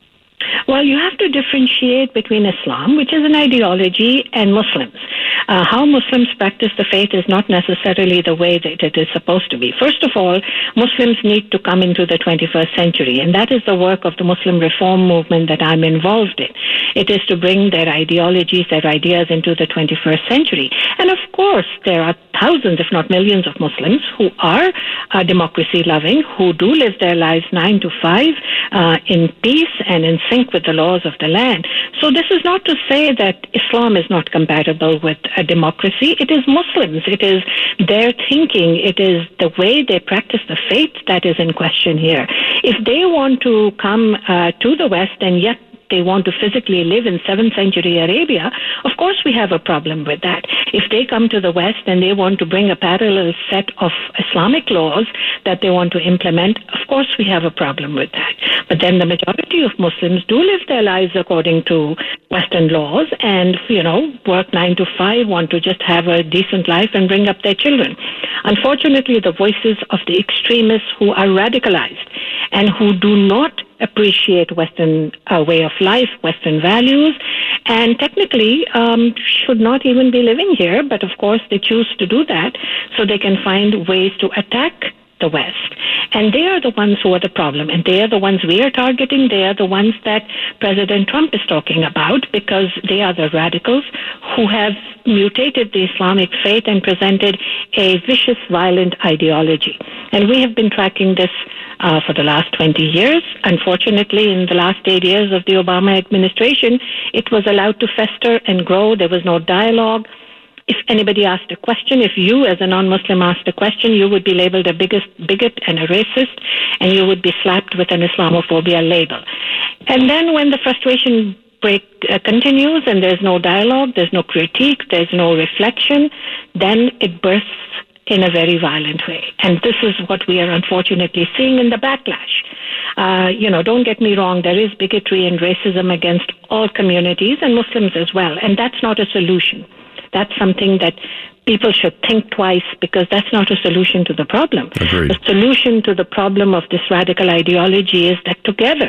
Speaker 20: Well, you have to differentiate between Islam, which is an ideology, and Muslims. Uh, how Muslims practice the faith is not necessarily the way that it is supposed to be. First of all, Muslims need to come into the twenty-first century, and that is the work of the Muslim reform movement that I'm involved in. It is to bring their ideologies, their ideas into the twenty-first century. And of course, there are thousands, if not millions, of Muslims who are uh, democracy-loving, who do live their lives nine to five uh, in peace and in sync with the laws of the land. So this is not to say that Islam is not compatible with a democracy. It is Muslims. It is their thinking. It is the way they practice the faith that is in question here. If they want to come uh, to the West and yet they want to physically live in seventh century Arabia, of course we have a problem with that. If they come to the West and they want to bring a parallel set of Islamic laws that they want to implement, of course we have a problem with that. But then the majority of Muslims do live their lives according to Western laws and, you know, work nine to five, want to just have a decent life and bring up their children. Unfortunately, the voices of the extremists who are radicalized and who do not appreciate Western uh, way of life, Western values, and technically um, should not even be living here, but of course they choose to do that so they can find ways to attack the West. And they are the ones who are the problem, and they are the ones we are targeting. They are the ones that President Trump is talking about because they are the radicals who have mutated the Islamic faith and presented a vicious, violent ideology. And we have been tracking this Uh, for the last twenty years. Unfortunately, in the last eight years of the Obama administration, it was allowed to fester and grow. There was no dialogue. If anybody asked a question, if you as a non-Muslim asked a question, you would be labeled a biggest bigot and a racist, and you would be slapped with an Islamophobia label. And then when the frustration break uh, continues and there's no dialogue, there's no critique, there's no reflection, then it bursts in a very violent way. And this is what we are unfortunately seeing in the backlash. Uh, you know, don't get me wrong, there is bigotry and racism against all communities and Muslims as well. And that's not a solution. That's something that people should think twice because that's not a solution to the problem.
Speaker 8: Agreed.
Speaker 20: The solution to the problem of this radical ideology is that together,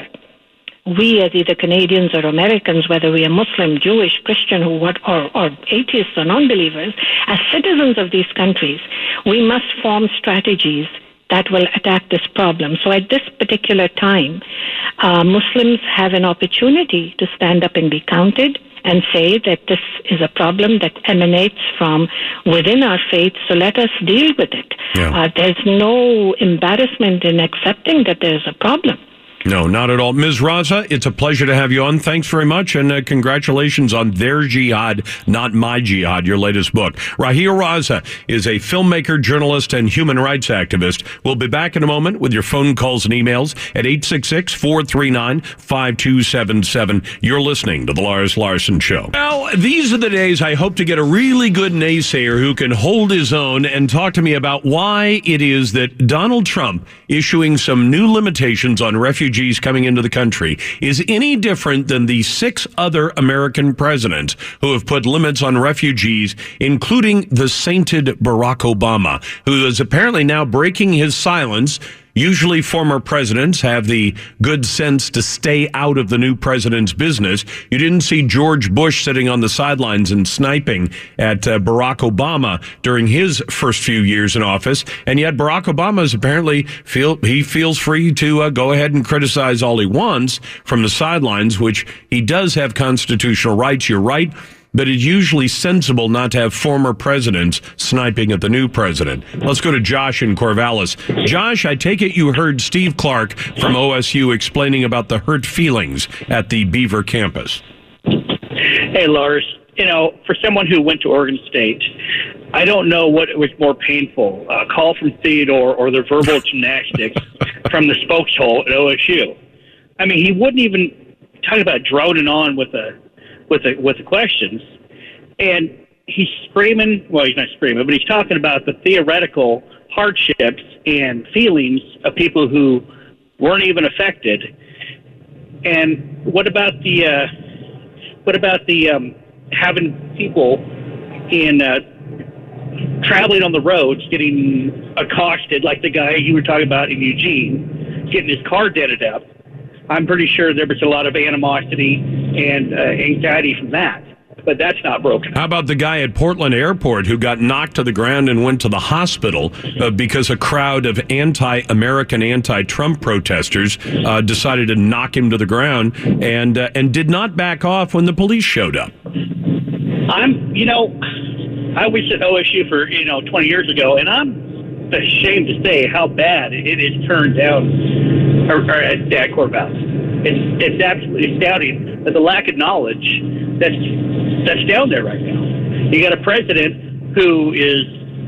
Speaker 20: we as either Canadians or Americans, whether we are Muslim, Jewish, Christian, who what, or, or atheists or non-believers, as citizens of these countries, we must form strategies that will attack this problem. So at this particular time, uh, Muslims have an opportunity to stand up and be counted and say that this is a problem that emanates from within our faith, so let us deal with it.
Speaker 8: Yeah.
Speaker 20: Uh, there's no embarrassment in accepting that there's a problem.
Speaker 8: No, not at all. Miz Raza, it's a pleasure to have you on. Thanks very much, and uh, congratulations on Their Jihad, Not My Jihad, your latest book. Raheel Raza is a filmmaker, journalist, and human rights activist. We'll be back in a moment with your phone calls and emails at eight six six, four three nine, five two seven seven. You're listening to The Lars Larson Show. Well, these are the days I hope to get a really good naysayer who can hold his own and talk to me about why it is that Donald Trump issuing some new limitations on refugees coming into the country is any different than the six other American presidents who have put limits on refugees, including the sainted Barack Obama, who is apparently now breaking his silence. Usually former presidents have the good sense to stay out of the new president's business. You didn't see George Bush sitting on the sidelines and sniping at uh, Barack Obama during his first few years in office. And yet Barack Obama is apparently feel he feels free to uh, go ahead and criticize all he wants from the sidelines, which he does have constitutional rights. You're right. But it's usually sensible not to have former presidents sniping at the new president. Let's go to Josh in Corvallis. Josh, I take it you heard Steve Clark from O S U explaining about the hurt feelings at the Beaver campus.
Speaker 21: Hey, Lars. You know, for someone who went to Oregon State, I don't know what was more painful, a call from Theodore or the verbal gymnastics from the spokeshole at O S U. I mean, he wouldn't even talk about droning on with a with the with the questions, and he's screaming. Well, he's not screaming, but he's talking about the theoretical hardships and feelings of people who weren't even affected. And what about the uh, what about the um, having people in uh, traveling on the roads getting accosted, like the guy you were talking about in Eugene, getting his car dented up? I'm pretty sure there was a lot of animosity and uh, anxiety from that, but that's not broken.
Speaker 8: How about the guy at Portland Airport who got knocked to the ground and went to the hospital uh, because a crowd of anti-American, anti-Trump protesters uh, decided to knock him to the ground and uh, and did not back off when the police showed up?
Speaker 21: I'm, you know, I was at O S U for, you know, twenty years ago, and I'm ashamed to say how bad it is turned down. Or, or at uh, Corvallis. It's it's absolutely astounding that the lack of knowledge that's that's down there right now. You got a president who is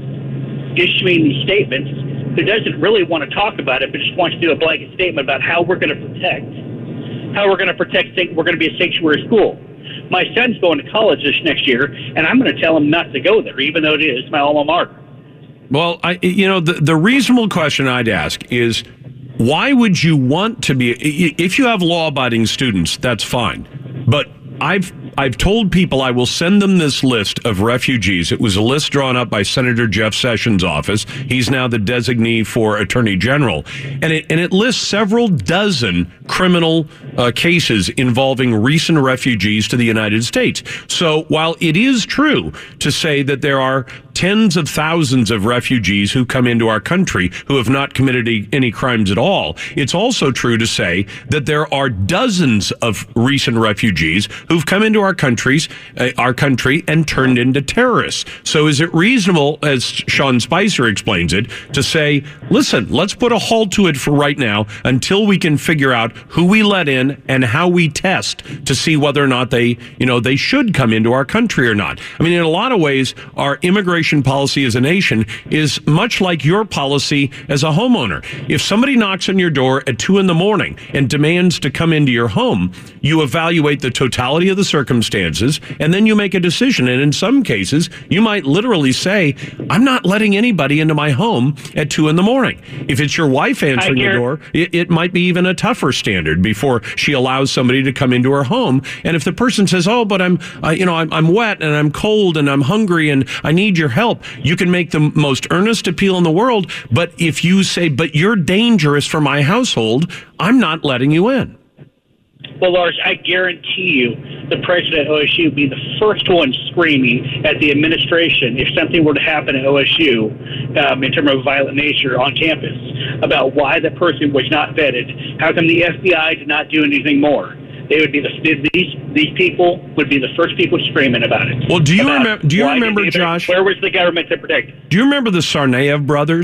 Speaker 21: issuing these statements who doesn't really want to talk about it, but just wants to do a blanket statement about how we're going to protect, how we're going to protect. We're going to be a sanctuary school. My son's going to college this next year, and I'm going to tell him not to go there, even though it is my alma mater.
Speaker 8: Well, I you know the the reasonable question I'd ask is, why would you want to be, if you have law-abiding students, that's fine. But I've I've told people I will send them this list of refugees. It was a list drawn up by Senator Jeff Sessions' office. He's now the designee for Attorney General. And it, and it lists several dozen criminal uh, cases involving recent refugees to the United States. So while it is true to say that there are tens of thousands of refugees who come into our country who have not committed any crimes at all, it's also true to say that there are dozens of recent refugees who've come into our countries, uh, our country and turned into terrorists. So is it reasonable, as Sean Spicer explains it, to say, listen, let's put a halt to it for right now until we can figure out who we let in and how we test to see whether or not they, you know, they should come into our country or not. I mean, in a lot of ways, our immigration policy as a nation is much like your policy as a homeowner. If somebody knocks on your door at two in the morning and demands to come into your home, you evaluate the totality of the circumstances and then you make a decision. And in some cases, you might literally say, I'm not letting anybody into my home at two in the morning. If it's your wife answering the door, it, it might be even a tougher standard before she allows somebody to come into her home. And if the person says, oh, but I'm, uh, you know, I'm, I'm wet and I'm cold and I'm hungry and I need your help, you can make the most earnest appeal in the world. But if you say, but you're dangerous for my household, I'm not letting you in.
Speaker 21: Well, Lars, I guarantee you the president of O S U would be the first one screaming at the administration if something were to happen at O S U um, in terms of violent nature on campus about why the person was not vetted. How come the F B I did not do anything more? They would be the these these people would be the first people screaming about it.
Speaker 8: Well, do you remember? Do you remember,
Speaker 21: they,
Speaker 8: Josh?
Speaker 21: Where was the government to protect?
Speaker 8: Do you remember the Tsarnaev brothers?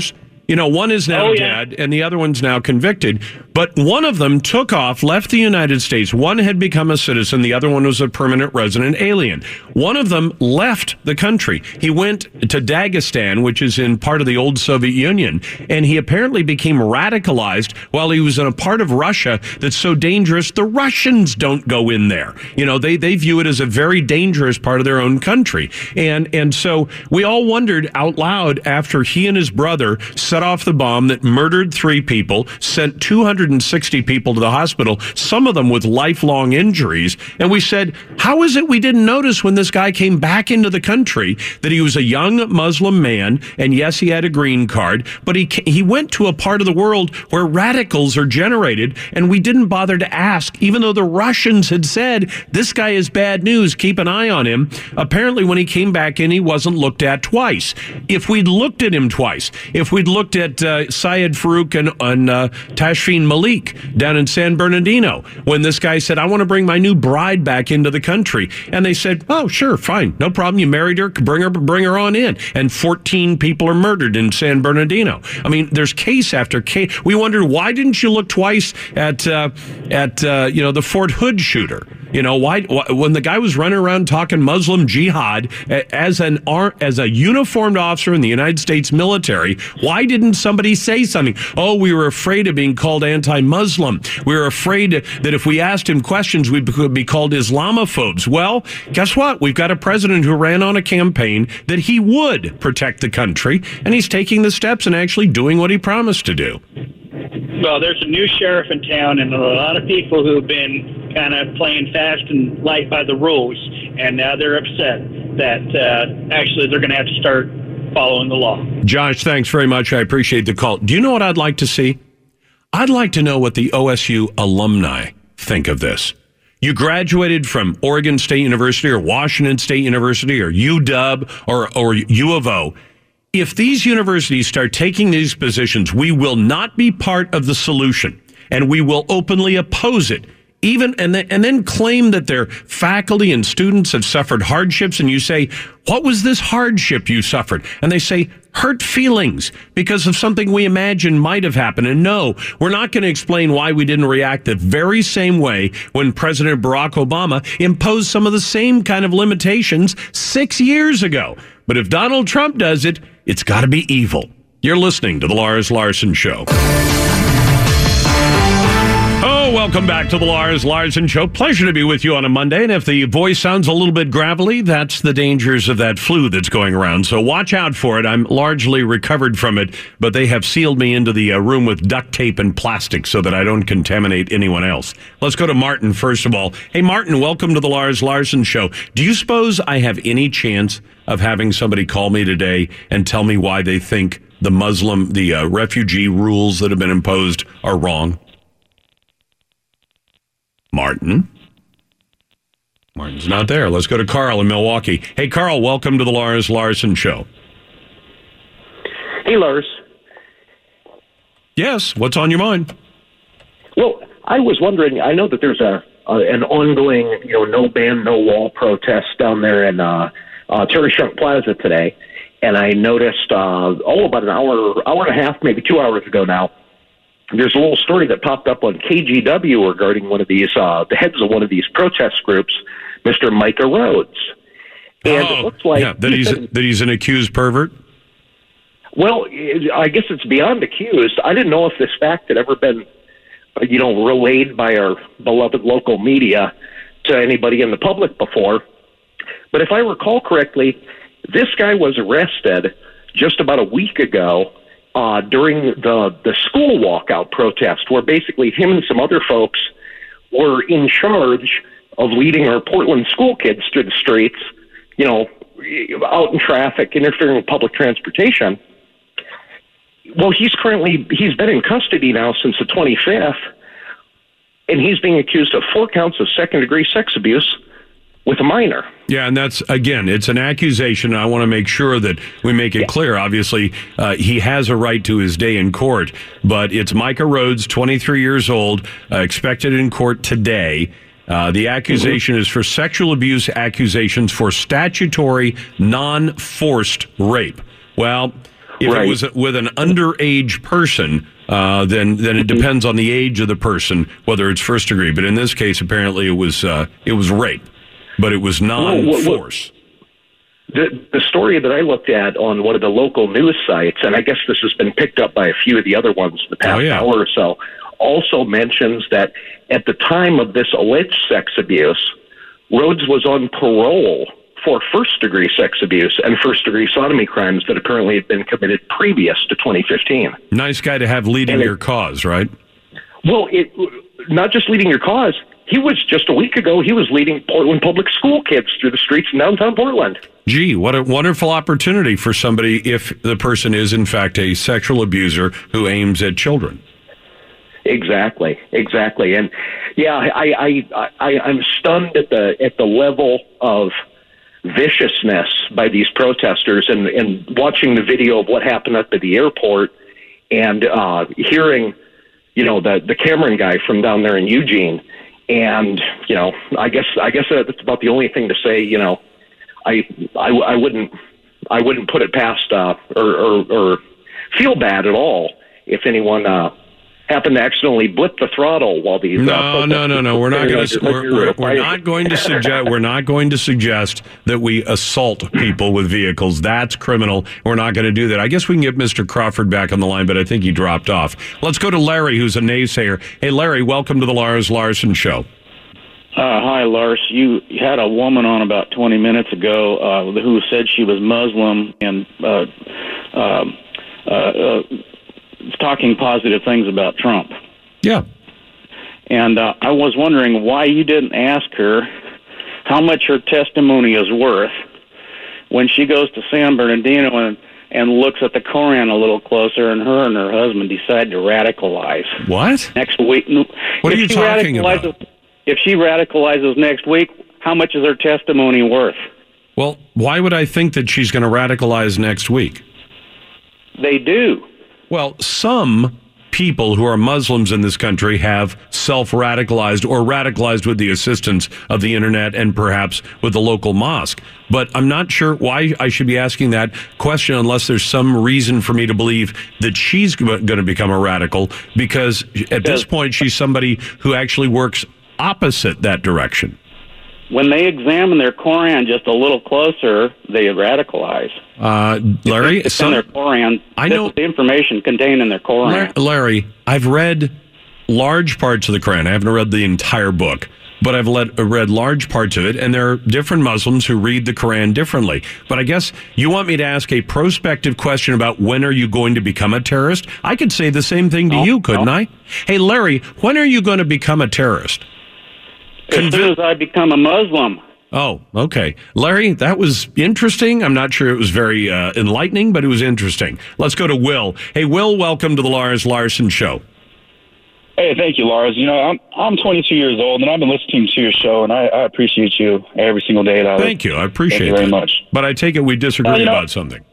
Speaker 8: You know, one is now
Speaker 21: Oh, yeah.
Speaker 8: dead and the other one's now convicted. But one of them took off, left the United States. One had become a citizen. The other one was a permanent resident alien. One of them left the country. He went to Dagestan, which is in part of the old Soviet Union, and he apparently became radicalized while he was in a part of Russia that's so dangerous the Russians don't go in there. You know, they, they view it as a very dangerous part of their own country. And, and so we all wondered out loud after he and his brother set off the bomb that murdered three people, sent two hundred sixty people to the hospital, some of them with lifelong injuries. And we said, how is it we didn't notice when this guy came back into the country that he was a young Muslim man, and yes, he had a green card, but he he went to a part of the world where radicals are generated, and we didn't bother to ask, even though the Russians had said, this guy is bad news, keep an eye on him. Apparently, when he came back in, he wasn't looked at twice. If we'd looked at him twice, if we'd looked at uh, Syed Farouk and, and uh, Tashfeen Malik down in San Bernardino, when this guy said, I want to bring my new bride back into the country. And they said, oh, sure, fine, no problem. You married her, bring her, bring her on in. And fourteen people are murdered in San Bernardino. I mean, there's case after case. We wondered, why didn't you look twice at, uh, at uh, you know, the Fort Hood shooter? You know, why, why when the guy was running around talking Muslim jihad as an as a uniformed officer in the United States military, why didn't somebody say something? Oh, we were afraid of being called anti-Muslim. We were afraid that if we asked him questions, we could be called Islamophobes. Well, guess what? We've got a president who ran on a campaign that he would protect the country, and he's taking the steps and actually doing what he promised to do.
Speaker 21: Well, there's a new sheriff in town, and a lot of people who've been kind of playing fast and light by the rules, and now they're upset that uh, actually they're going to have to start following the law.
Speaker 8: Josh, thanks very much. I appreciate the call. Do you know what I'd like to see? I'd like to know what the O S U alumni think of this. You graduated from Oregon State University or Washington State University or U W or, or U of O. If these universities start taking these positions, we will not be part of the solution, and we will openly oppose it. Even and then, and then claim that their faculty and students have suffered hardships, and you say, what was this hardship you suffered? And they say, hurt feelings because of something we imagine might have happened. And no, we're not going to explain why we didn't react the very same way when President Barack Obama imposed some of the same kind of limitations six years ago. But if Donald Trump does it, it's got to be evil. You're listening to The Lars Larson Show. Oh, welcome back to The Lars Larson Show. Pleasure to be with you on a Monday. And if the voice sounds a little bit gravelly, that's the dangers of that flu that's going around. So watch out for it. I'm largely recovered from it, but they have sealed me into the uh, room with duct tape and plastic so that I don't contaminate anyone else. Let's go to Martin, first of all. Hey, Martin, welcome to The Lars Larson Show. Do you suppose I have any chance of having somebody call me today and tell me why they think the Muslim, the uh, refugee rules that have been imposed are wrong? Martin? Martin's not there. Let's go to Carl in Milwaukee. Hey, Carl, welcome to the Lars Larson Show.
Speaker 7: Hey, Lars.
Speaker 8: Yes, what's on your mind?
Speaker 7: Well, I was wondering, I know that there's a, a an ongoing, you know, no ban, no wall protest down there in uh, uh, Terry Shrunk Plaza today, and I noticed, uh, oh, about an hour, hour and a half, maybe two hours ago now, there's a little story that popped up on K G W regarding one of these, uh, the heads of one of these protest groups, Mister Micah Rhodes. And
Speaker 8: oh,
Speaker 7: it looks like
Speaker 8: yeah, that he's that he's an accused pervert.
Speaker 7: Well, I guess it's beyond accused. I didn't know if this fact had ever been, you know, relayed by our beloved local media to anybody in the public before. But if I recall correctly, this guy was arrested just about a week ago Uh, during the, the school walkout protest, where basically him and some other folks were in charge of leading our Portland school kids through the streets, you know, out in traffic, interfering with public transportation. Well, he's currently, he's been in custody now since the twenty-fifth, and he's being accused of four counts of second-degree sex abuse with a minor.
Speaker 8: Yeah, and that's, again, it's an accusation. I want to make sure that we make it yeah. clear. Obviously, uh, he has a right to his day in court, but it's Micah Rhodes, twenty-three years old, uh, expected in court today. Uh, the accusation mm-hmm. is for sexual abuse accusations for statutory non-forced rape. Well, If
Speaker 7: Right.
Speaker 8: it was with an underage person, uh, then then it depends on the age of the person whether it's first degree. But in this case, apparently it was uh, it was rape, but it was non-force.
Speaker 7: The, the story that I looked at on one of the local news sites, and I guess this has been picked up by a few of the other ones in the past
Speaker 8: Oh, yeah.
Speaker 7: hour or so, also mentions that at the time of this alleged sex abuse, Rhodes was on parole for first-degree sex abuse and first-degree sodomy crimes that apparently had been committed previous to twenty fifteen.
Speaker 8: Nice guy to have leading
Speaker 7: And it-
Speaker 8: your cause, right?
Speaker 7: Well, it not just leading your cause. He was, just a week ago, he was leading Portland public school kids through the streets in downtown Portland.
Speaker 8: Gee, what a wonderful opportunity for somebody if the person is, in fact, a sexual abuser who aims at children.
Speaker 7: Exactly, exactly, and yeah, I, I, I, I'm stunned at the at the level of viciousness by these protesters, and, and watching the video of what happened up at the airport, and uh, hearing, you know, the the Cameron guy from down there in Eugene, and you know, I guess I guess that's about the only thing to say. You know, I I, I wouldn't I wouldn't put it past uh, or, or or feel bad at all if anyone uh, happened to accidentally blip the throttle while these.
Speaker 8: No,
Speaker 7: uh,
Speaker 8: no, no, no. We're not going to.
Speaker 7: protesters-
Speaker 8: We're, we're, we're not going to suggest. We're not going to suggest that we assault people with vehicles. That's criminal. We're not going to do that. I guess we can get Mister Crawford back on the line, but I think he dropped off. Let's go to Larry, who's a naysayer. Hey, Larry, welcome to the Lars Larson Show.
Speaker 9: Uh, hi, Lars. You had a woman on about twenty minutes ago uh, who said she was Muslim and uh, um, uh, uh, talking positive things about Trump.
Speaker 8: Yeah.
Speaker 9: And uh, I was wondering why you didn't ask her how much her testimony is worth when she goes to San Bernardino and, and looks at the Koran a little closer, and her and her husband decide to radicalize.
Speaker 8: What?
Speaker 9: Next week.
Speaker 8: What are
Speaker 9: If
Speaker 8: you
Speaker 9: she
Speaker 8: talking
Speaker 9: radicalizes-
Speaker 8: about?
Speaker 9: If she radicalizes next week, how much is her testimony worth?
Speaker 8: Well, why would I think that she's going to radicalize next week?
Speaker 9: They do.
Speaker 8: Well, some people who are Muslims in this country have self-radicalized or radicalized with the assistance of the internet and perhaps with the local mosque. But I'm not sure why I should be asking that question unless there's some reason for me to believe that she's going to become a radical, because at this point she's somebody who actually works opposite that direction.
Speaker 9: When they examine their Koran just a little closer, they radicalize.
Speaker 8: Uh, Larry,
Speaker 9: It's
Speaker 8: some,
Speaker 9: in their Koran.
Speaker 8: I know
Speaker 9: the information contained in their Koran.
Speaker 8: Larry, I've read large parts of the Quran. I haven't read the entire book, but I've let, read large parts of it, and there are different Muslims who read the Quran differently. But I guess you want me to ask a prospective question about when are you going to become a terrorist? I could say the same thing to
Speaker 9: No,
Speaker 8: you, couldn't
Speaker 9: no.
Speaker 8: I? Hey, Larry, when are you going to become a terrorist?
Speaker 9: As soon as I become a Muslim.
Speaker 8: Oh, okay. Larry, that was interesting. I'm not sure it was very uh, enlightening, but it was interesting. Let's go to Will. Hey, Will, welcome to the Lars Larson Show.
Speaker 22: Hey, thank you, Lars. You know, I'm I'm twenty-two years old, and I've been listening to your show, and I, I appreciate you every single day. That I
Speaker 8: Thank you. I appreciate
Speaker 22: Thank you very
Speaker 8: that.
Speaker 22: much.
Speaker 8: But I take it we disagree
Speaker 22: Uh, you know-
Speaker 8: about something.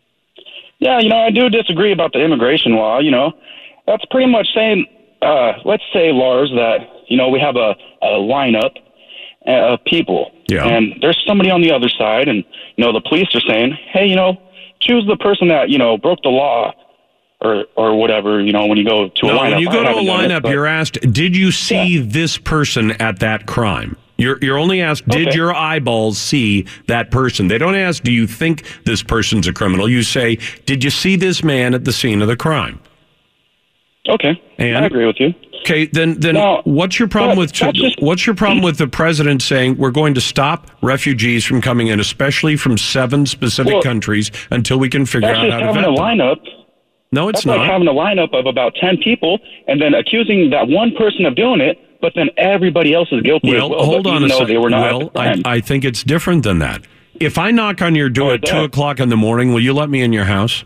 Speaker 22: Yeah, you know, I do disagree about the immigration law. You know, that's pretty much saying, uh, let's say, Lars, that, you know, we have a, a lineup of people.
Speaker 8: Yeah.
Speaker 22: And there's somebody on the other side, and, you know, the police are saying, hey, you know, choose the person that, you know, broke the law or or whatever, you know, when you go to a
Speaker 8: No,
Speaker 22: lineup.
Speaker 8: when you
Speaker 22: I
Speaker 8: go to a
Speaker 22: haven't done it,
Speaker 8: lineup,
Speaker 22: but-
Speaker 8: you're asked, did you see this person at that crime? You're you're only asked, did
Speaker 22: Okay.
Speaker 8: your eyeballs see that person? They don't ask, do you think this person's a criminal? You say, did you see this man at the scene of the crime?
Speaker 22: Okay,
Speaker 8: and,
Speaker 22: I agree with you.
Speaker 8: Okay, then then
Speaker 22: Now,
Speaker 8: what's your problem
Speaker 22: that-
Speaker 8: with
Speaker 22: that's just-
Speaker 8: what's your problem with the president saying we're going to stop refugees from coming in, especially from seven specific
Speaker 22: Well,
Speaker 8: countries, until we can figure
Speaker 22: That's
Speaker 8: out
Speaker 22: just
Speaker 8: how to
Speaker 22: having
Speaker 8: vet
Speaker 22: a
Speaker 8: them?
Speaker 22: lineup.
Speaker 8: No, it's
Speaker 22: That's
Speaker 8: not.
Speaker 22: like having a lineup of about ten people and then accusing that one person of doing it, but then everybody else is guilty
Speaker 8: Well,
Speaker 22: as well.
Speaker 8: hold
Speaker 22: but
Speaker 8: on
Speaker 22: even
Speaker 8: a
Speaker 22: though
Speaker 8: second.
Speaker 22: they were not at
Speaker 8: Well,
Speaker 22: the
Speaker 8: I,
Speaker 22: crime.
Speaker 8: I think it's different than that. If I knock on your door
Speaker 22: Oh,
Speaker 8: at
Speaker 22: is
Speaker 8: two
Speaker 22: that?
Speaker 8: o'clock in the morning, will you let me in your house?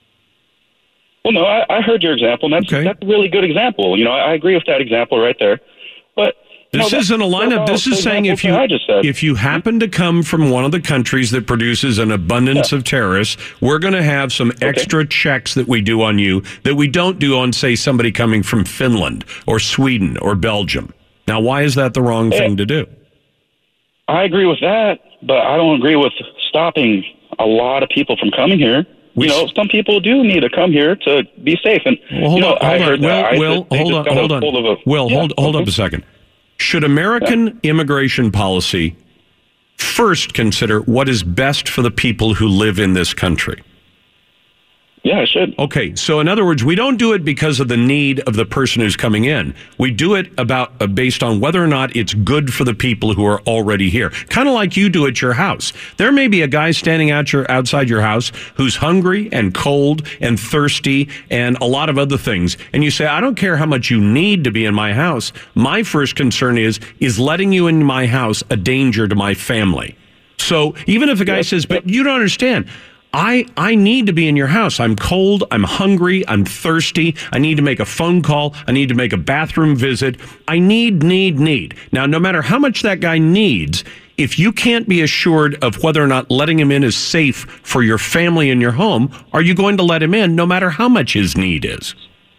Speaker 22: Well, no, I, I heard your example, and that's, that's a really good example. You know, I, I agree with that example right there. But you
Speaker 8: This
Speaker 22: know,
Speaker 8: isn't a
Speaker 22: that's-
Speaker 8: lineup.
Speaker 22: that's
Speaker 8: This
Speaker 22: all
Speaker 8: is saying if
Speaker 22: examples
Speaker 8: you
Speaker 22: that I just said.
Speaker 8: if you happen to come from one of the countries that produces an abundance of terrorists, we're going to have some extra checks that we do on you that we don't do on, say, somebody coming from Finland or Sweden or Belgium. Now, why is that the wrong
Speaker 22: Yeah.
Speaker 8: thing to do?
Speaker 22: I agree with that, but I don't agree with stopping a lot of people from coming here. you know, some people do need to come here to be safe. And
Speaker 8: well, hold
Speaker 22: you know,
Speaker 8: on, hold
Speaker 22: I heard
Speaker 8: on. Will,
Speaker 22: that.
Speaker 8: Will,
Speaker 22: I,
Speaker 8: hold on, hold on.
Speaker 22: A,
Speaker 8: Will,
Speaker 22: yeah,
Speaker 8: hold, hold
Speaker 22: okay.
Speaker 8: up a second. Should American yeah. immigration policy first consider what is best for the people who live in this country?
Speaker 22: Yeah, it should.
Speaker 8: Okay, so in other words, we don't do it because of the need of the person who's coming in. We do it about uh, based on whether or not it's good for the people who are already here. Kind of like you do at your house. There may be a guy standing out your outside your house who's hungry and cold and thirsty and a lot of other things. And you say, I don't care how much you need to be in my house. My first concern is, is letting you in my house a danger to my family? So even if a guy says, but you don't understand, I, I need to be in your house. I'm cold. I'm hungry. I'm thirsty. I need to make a phone call. I need to make a bathroom visit. I need, need, need. Now, no matter how much that guy needs, if you can't be assured of whether or not letting him in is safe for your family and your home, are you going to let him in no matter how much his need is?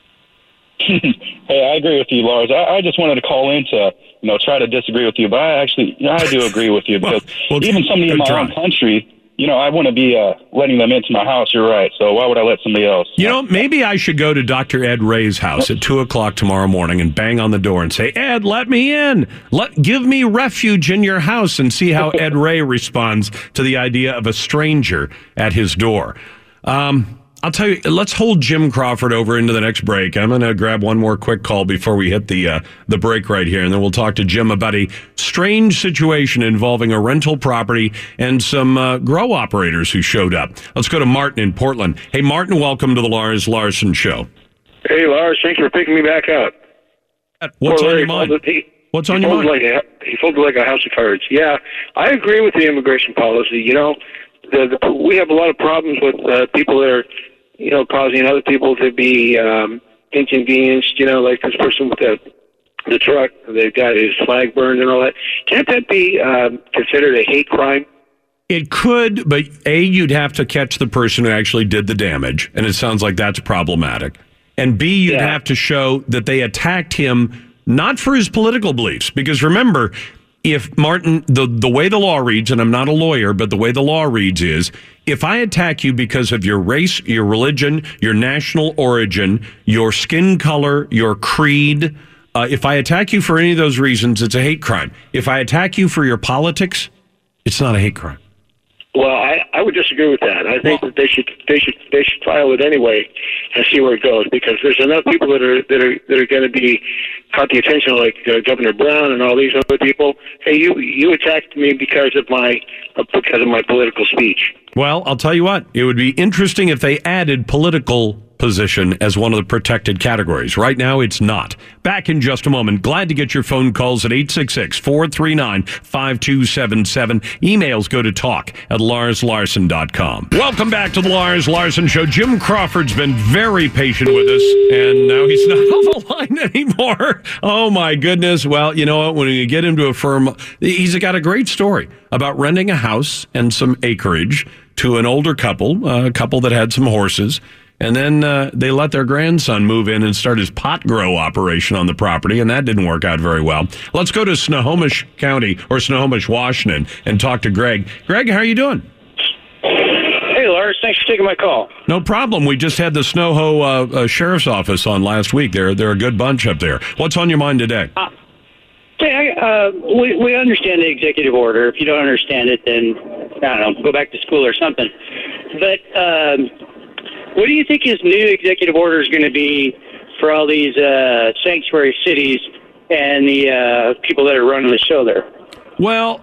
Speaker 22: Hey, I agree with you, Lars. I, I just wanted to call in to, you know, try to disagree with you, but I actually, you know, I do agree with you because well, well, even somebody in my try. own country, you know, I wouldn't be uh, letting them into my house. You're right. So why would I let somebody else?
Speaker 8: You know, maybe I should go to Doctor Ed Ray's house at two o'clock tomorrow morning and bang on the door and say, Ed, let me in. Let give me refuge in your house, and see how Ed Ray responds to the idea of a stranger at his door. Um, I'll tell you, let's hold Jim Crawford over into the next break. I'm going to grab one more quick call before we hit the uh, the break right here, and then we'll talk to Jim about a strange situation involving a rental property and some uh, grow operators who showed up. Let's go to Martin in Portland. Hey, Martin, welcome to the Lars Larson Show.
Speaker 1: Hey, Lars, thanks for picking me back up.
Speaker 8: What's
Speaker 1: Poor
Speaker 8: on
Speaker 1: Larry
Speaker 8: your mind?
Speaker 1: Folded, he,
Speaker 8: What's
Speaker 1: he
Speaker 8: on your mind?
Speaker 1: Like a, he folded like a house of cards. Yeah, I agree with the immigration policy. You know, the, the, we have a lot of problems with uh, people that are, you know, causing other people to be um, inconvenienced, you know, like this person with the the truck, they've got his flag burned and all that. Can't that be um, considered a hate crime?
Speaker 8: It could, but A, you'd have to catch the person who actually did the damage, and it sounds like that's problematic. And B, you'd yeah. have to show that they attacked him not for his political beliefs, because remember, if Martin, the, the way the law reads, and I'm not a lawyer, but the way the law reads is, if I attack you because of your race, your religion, your national origin, your skin color, your creed, uh, if I attack you for any of those reasons, it's a hate crime. If I attack you for your politics, it's not a hate crime.
Speaker 1: Well, I, I would disagree with that. I think well, that they should they should they should file it anyway and see where it goes, because there's enough people that are that are that are going to be caught the attention, like uh, Governor Brown and all these other people. Hey, you you attacked me because of my uh, because of my political speech.
Speaker 8: Well, I'll tell you what, it would be interesting if they added political position as one of the protected categories. Right now, it's not. Back in just a moment. Glad to get your phone calls at eight six six, four three nine, five two seven seven. Emails go to talk at lars larson dot com. Welcome back to the Lars Larson Show. Jim Crawford's been very patient with us, and now he's not on the line anymore. Oh, my goodness. Well, you know what? When you get him to a firm, he's got a great story about renting a house and some acreage to an older couple, a couple that had some horses. And then uh, they let their grandson move in and start his pot grow operation on the property, and that didn't work out very well. Let's go to Snohomish County, or Snohomish, Washington, and talk to Greg. Greg, how are you doing?
Speaker 10: Hey, Lars. Thanks for taking my call.
Speaker 8: No problem. We just had the Snoho uh, uh, Sheriff's Office on last week. They're, they're a good bunch up there. What's on your mind today? Uh,
Speaker 10: okay, uh, we, we understand the executive order. If you don't understand it, then, I don't know, go back to school or something. But... Um, what do you think his new executive order is going to be for all these uh, sanctuary cities and the uh, people that are running the show there?
Speaker 8: Well,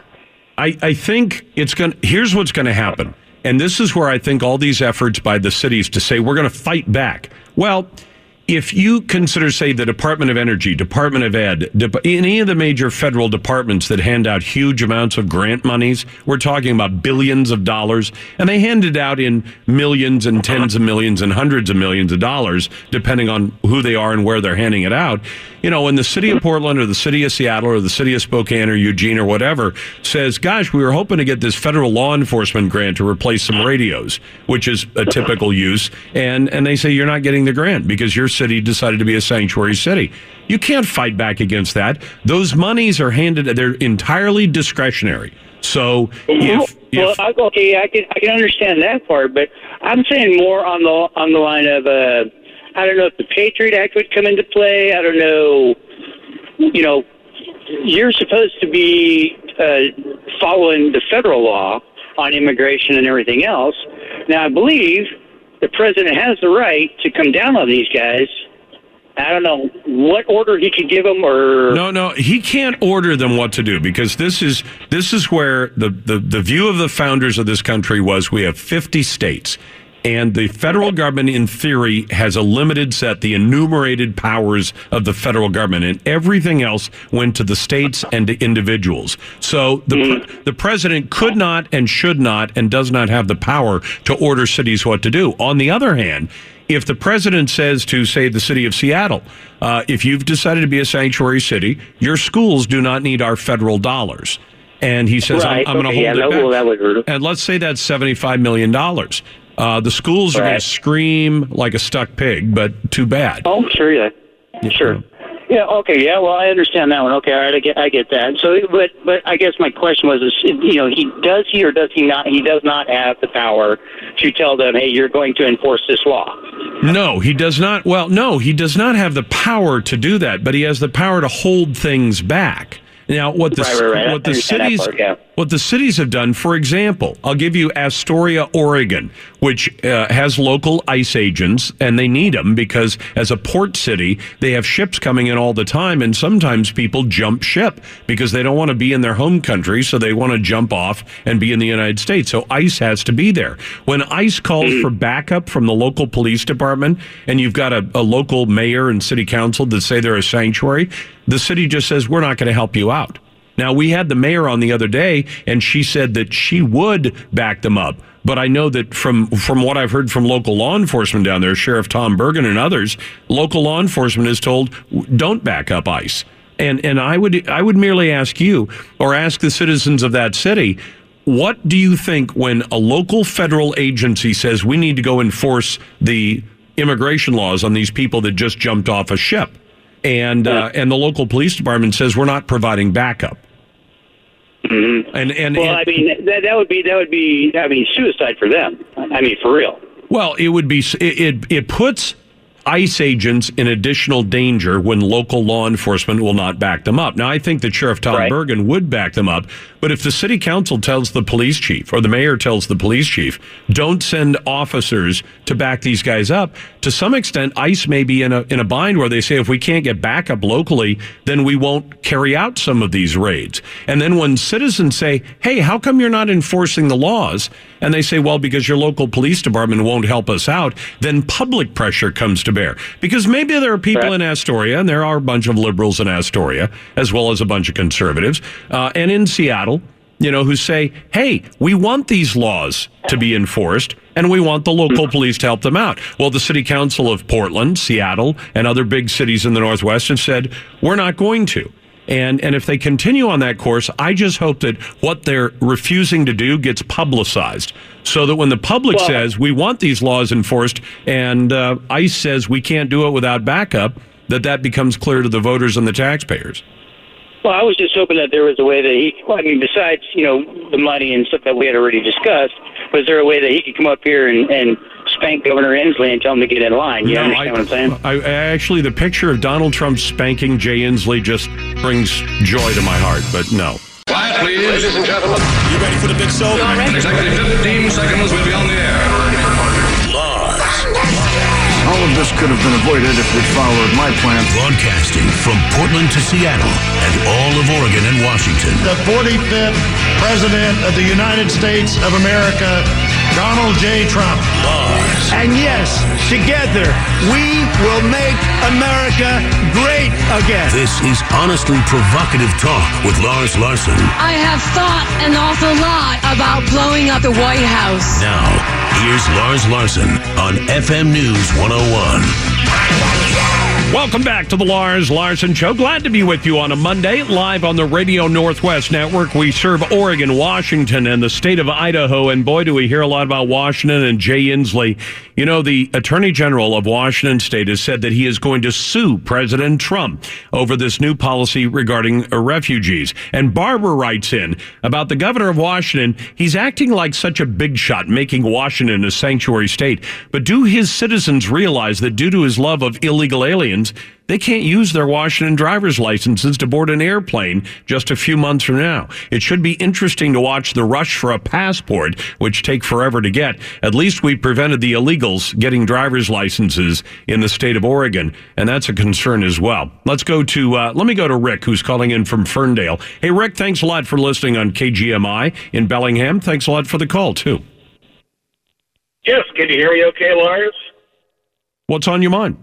Speaker 8: I, I think it's going. Here's what's going to happen, and this is where I think all these efforts by the cities to say we're going to fight back. Well, if you consider, say, the Department of Energy, Department of Ed, any of the major federal departments that hand out huge amounts of grant monies, we're talking about billions of dollars, and they hand it out in millions and tens of millions and hundreds of millions of dollars, depending on who they are and where they're handing it out. You know, when the city of Portland or the city of Seattle or the city of Spokane or Eugene or whatever says, gosh, we were hoping to get this federal law enforcement grant to replace some radios, which is a typical use, and, and they say you're not getting the grant because your city decided to be a sanctuary city. You can't fight back against that. Those monies are handed, they're entirely discretionary. So if
Speaker 21: Well, I, okay, I can I can understand that part, but I'm saying more on the on the line of uh, I don't know if the Patriot Act would come into play. I don't know. You know, you're supposed to be uh, following the federal law on immigration and everything else. Now, I believe the president has the right to come down on these guys. I don't know what order he could give them, or
Speaker 8: no, no, he can't order them what to do, because this is this is where the, the, the view of the founders of this country was: we have fifty states, and the federal government, in theory, has a limited set, the enumerated powers of the federal government, and everything else went to the states and to individuals. So the mm. the president could not and should not and does not have the power to order cities what to do. On the other hand, if the president says to, say, the city of Seattle, uh, if you've decided to be a sanctuary city, your schools do not need our federal dollars. And he says,
Speaker 21: right.
Speaker 8: I'm, I'm
Speaker 21: okay,
Speaker 8: going to hold
Speaker 21: yeah,
Speaker 8: it
Speaker 21: no,
Speaker 8: back.
Speaker 21: well, that would hurt him.
Speaker 8: And let's say that's seventy-five million dollars. Uh, the schools right. are going to scream like a stuck pig, but too bad.
Speaker 21: Oh, sure, yeah.
Speaker 8: yeah.
Speaker 21: Sure. Yeah, okay, yeah, well, I understand that one. Okay, all right, I get, I get that. So, but, but I guess my question was, is, you know, he does he or does he not? He does not have the power to tell them, hey, you're going to enforce this law.
Speaker 8: No, he does not. Well, no, he does not have the power to do that, but he has the power to hold things back. Now, what the
Speaker 21: right, right, right.
Speaker 8: what the cities
Speaker 21: part, yeah.
Speaker 8: what the cities have done, for example, I'll give you Astoria, Oregon, which uh, has local ICE agents, and they need them because as a port city, they have ships coming in all the time, and sometimes people jump ship because they don't want to be in their home country, so they want to jump off and be in the United States. So ICE has to be there. When ICE calls for backup from the local police department, and you've got a, a local mayor and city council that say they're a sanctuary, the city just says, we're not going to help you out. Now, we had the mayor on the other day, and she said that she would back them up. But I know that from from what I've heard from local law enforcement down there, Sheriff Tom Bergen and others, local law enforcement is told, don't back up ICE. And and I would I would merely ask you, or ask the citizens of that city, what do you think when a local federal agency says we need to go enforce the immigration laws on these people that just jumped off a ship? And uh, and the local police department says we're not providing backup.
Speaker 21: Mm-hmm.
Speaker 8: And and
Speaker 21: well,
Speaker 8: and,
Speaker 21: I mean that that would be that would be I mean suicide for them. I mean for real.
Speaker 8: Well, it would be it it, it puts ICE agents in additional danger when local law enforcement will not back them up. Now, I think that Sheriff Tom
Speaker 21: right.
Speaker 8: Bergen would back them up, but if the city council tells the police chief or the mayor tells the police chief, don't send officers to back these guys up, to some extent, ICE may be in a in a bind where they say, if we can't get backup locally, then we won't carry out some of these raids. And then when citizens say, hey, how come you're not enforcing the laws? And they say, well, because your local police department won't help us out, then public pressure comes to bear. Because maybe there are people right. in Astoria, and there are a bunch of liberals in Astoria, as well as a bunch of conservatives, uh, and in Seattle, you know, who say, hey, we want these laws to be enforced, and we want the local police to help them out. Well, the city council of Portland, Seattle, and other big cities in the Northwest have said, we're not going to. And and if they continue on that course, I just hope that what they're refusing to do gets publicized, so that when the public well, says we want these laws enforced and uh, ICE says we can't do it without backup, that that becomes clear to the voters and the taxpayers.
Speaker 21: Well, I was just hoping that there was a way that he, well, I mean, besides, you know, the money and stuff that we had already discussed, was there a way that he could come up here and, and spank Governor Inslee and tell him to get in line? You no, understand I, what I'm saying?
Speaker 8: I, I actually, the picture of Donald Trump spanking Jay Inslee just brings joy to my heart, but no.
Speaker 2: Quiet, please.
Speaker 6: Ladies and gentlemen.
Speaker 2: You ready for the big show? Exactly fifteen seconds, we'll be on the air.
Speaker 3: All of this could have been avoided if we'd followed my plan.
Speaker 2: Broadcasting from Portland to Seattle and all of Oregon and Washington.
Speaker 4: The forty-fifth President of the United States of America, Donald J. Trump.
Speaker 2: Lars.
Speaker 5: And yes, together, we will make America great again.
Speaker 2: This is honestly provocative talk with Lars Larson.
Speaker 12: I have thought an awful lot about blowing up the White House.
Speaker 2: Now, here's Lars Larson on F M News one oh one.
Speaker 8: Welcome back to the Lars Larson Show. Glad to be with you on a Monday, live on the Radio Northwest Network. We serve Oregon, Washington, and the state of Idaho. And boy, do we hear a lot about Washington and Jay Inslee. You know, the Attorney General of Washington State has said that he is going to sue President Trump over this new policy regarding uh, refugees. And Barbara writes in about the governor of Washington. He's acting like such a big shot, making Washington a sanctuary state. But do his citizens realize that due to his love of illegal aliens, they can't use their Washington driver's licenses to board an airplane just a few months from now? It should be interesting to watch the rush for a passport, which take forever to get. At least we prevented the illegals getting driver's licenses in the state of Oregon, and that's a concern as well. Let's go to, uh, let me go to Rick, who's calling in from Ferndale. Hey, Rick, thanks a lot for listening on K G M I in Bellingham. Thanks a lot for the call, too.
Speaker 6: Yes, can you hear me okay, Lars?
Speaker 8: What's on your mind?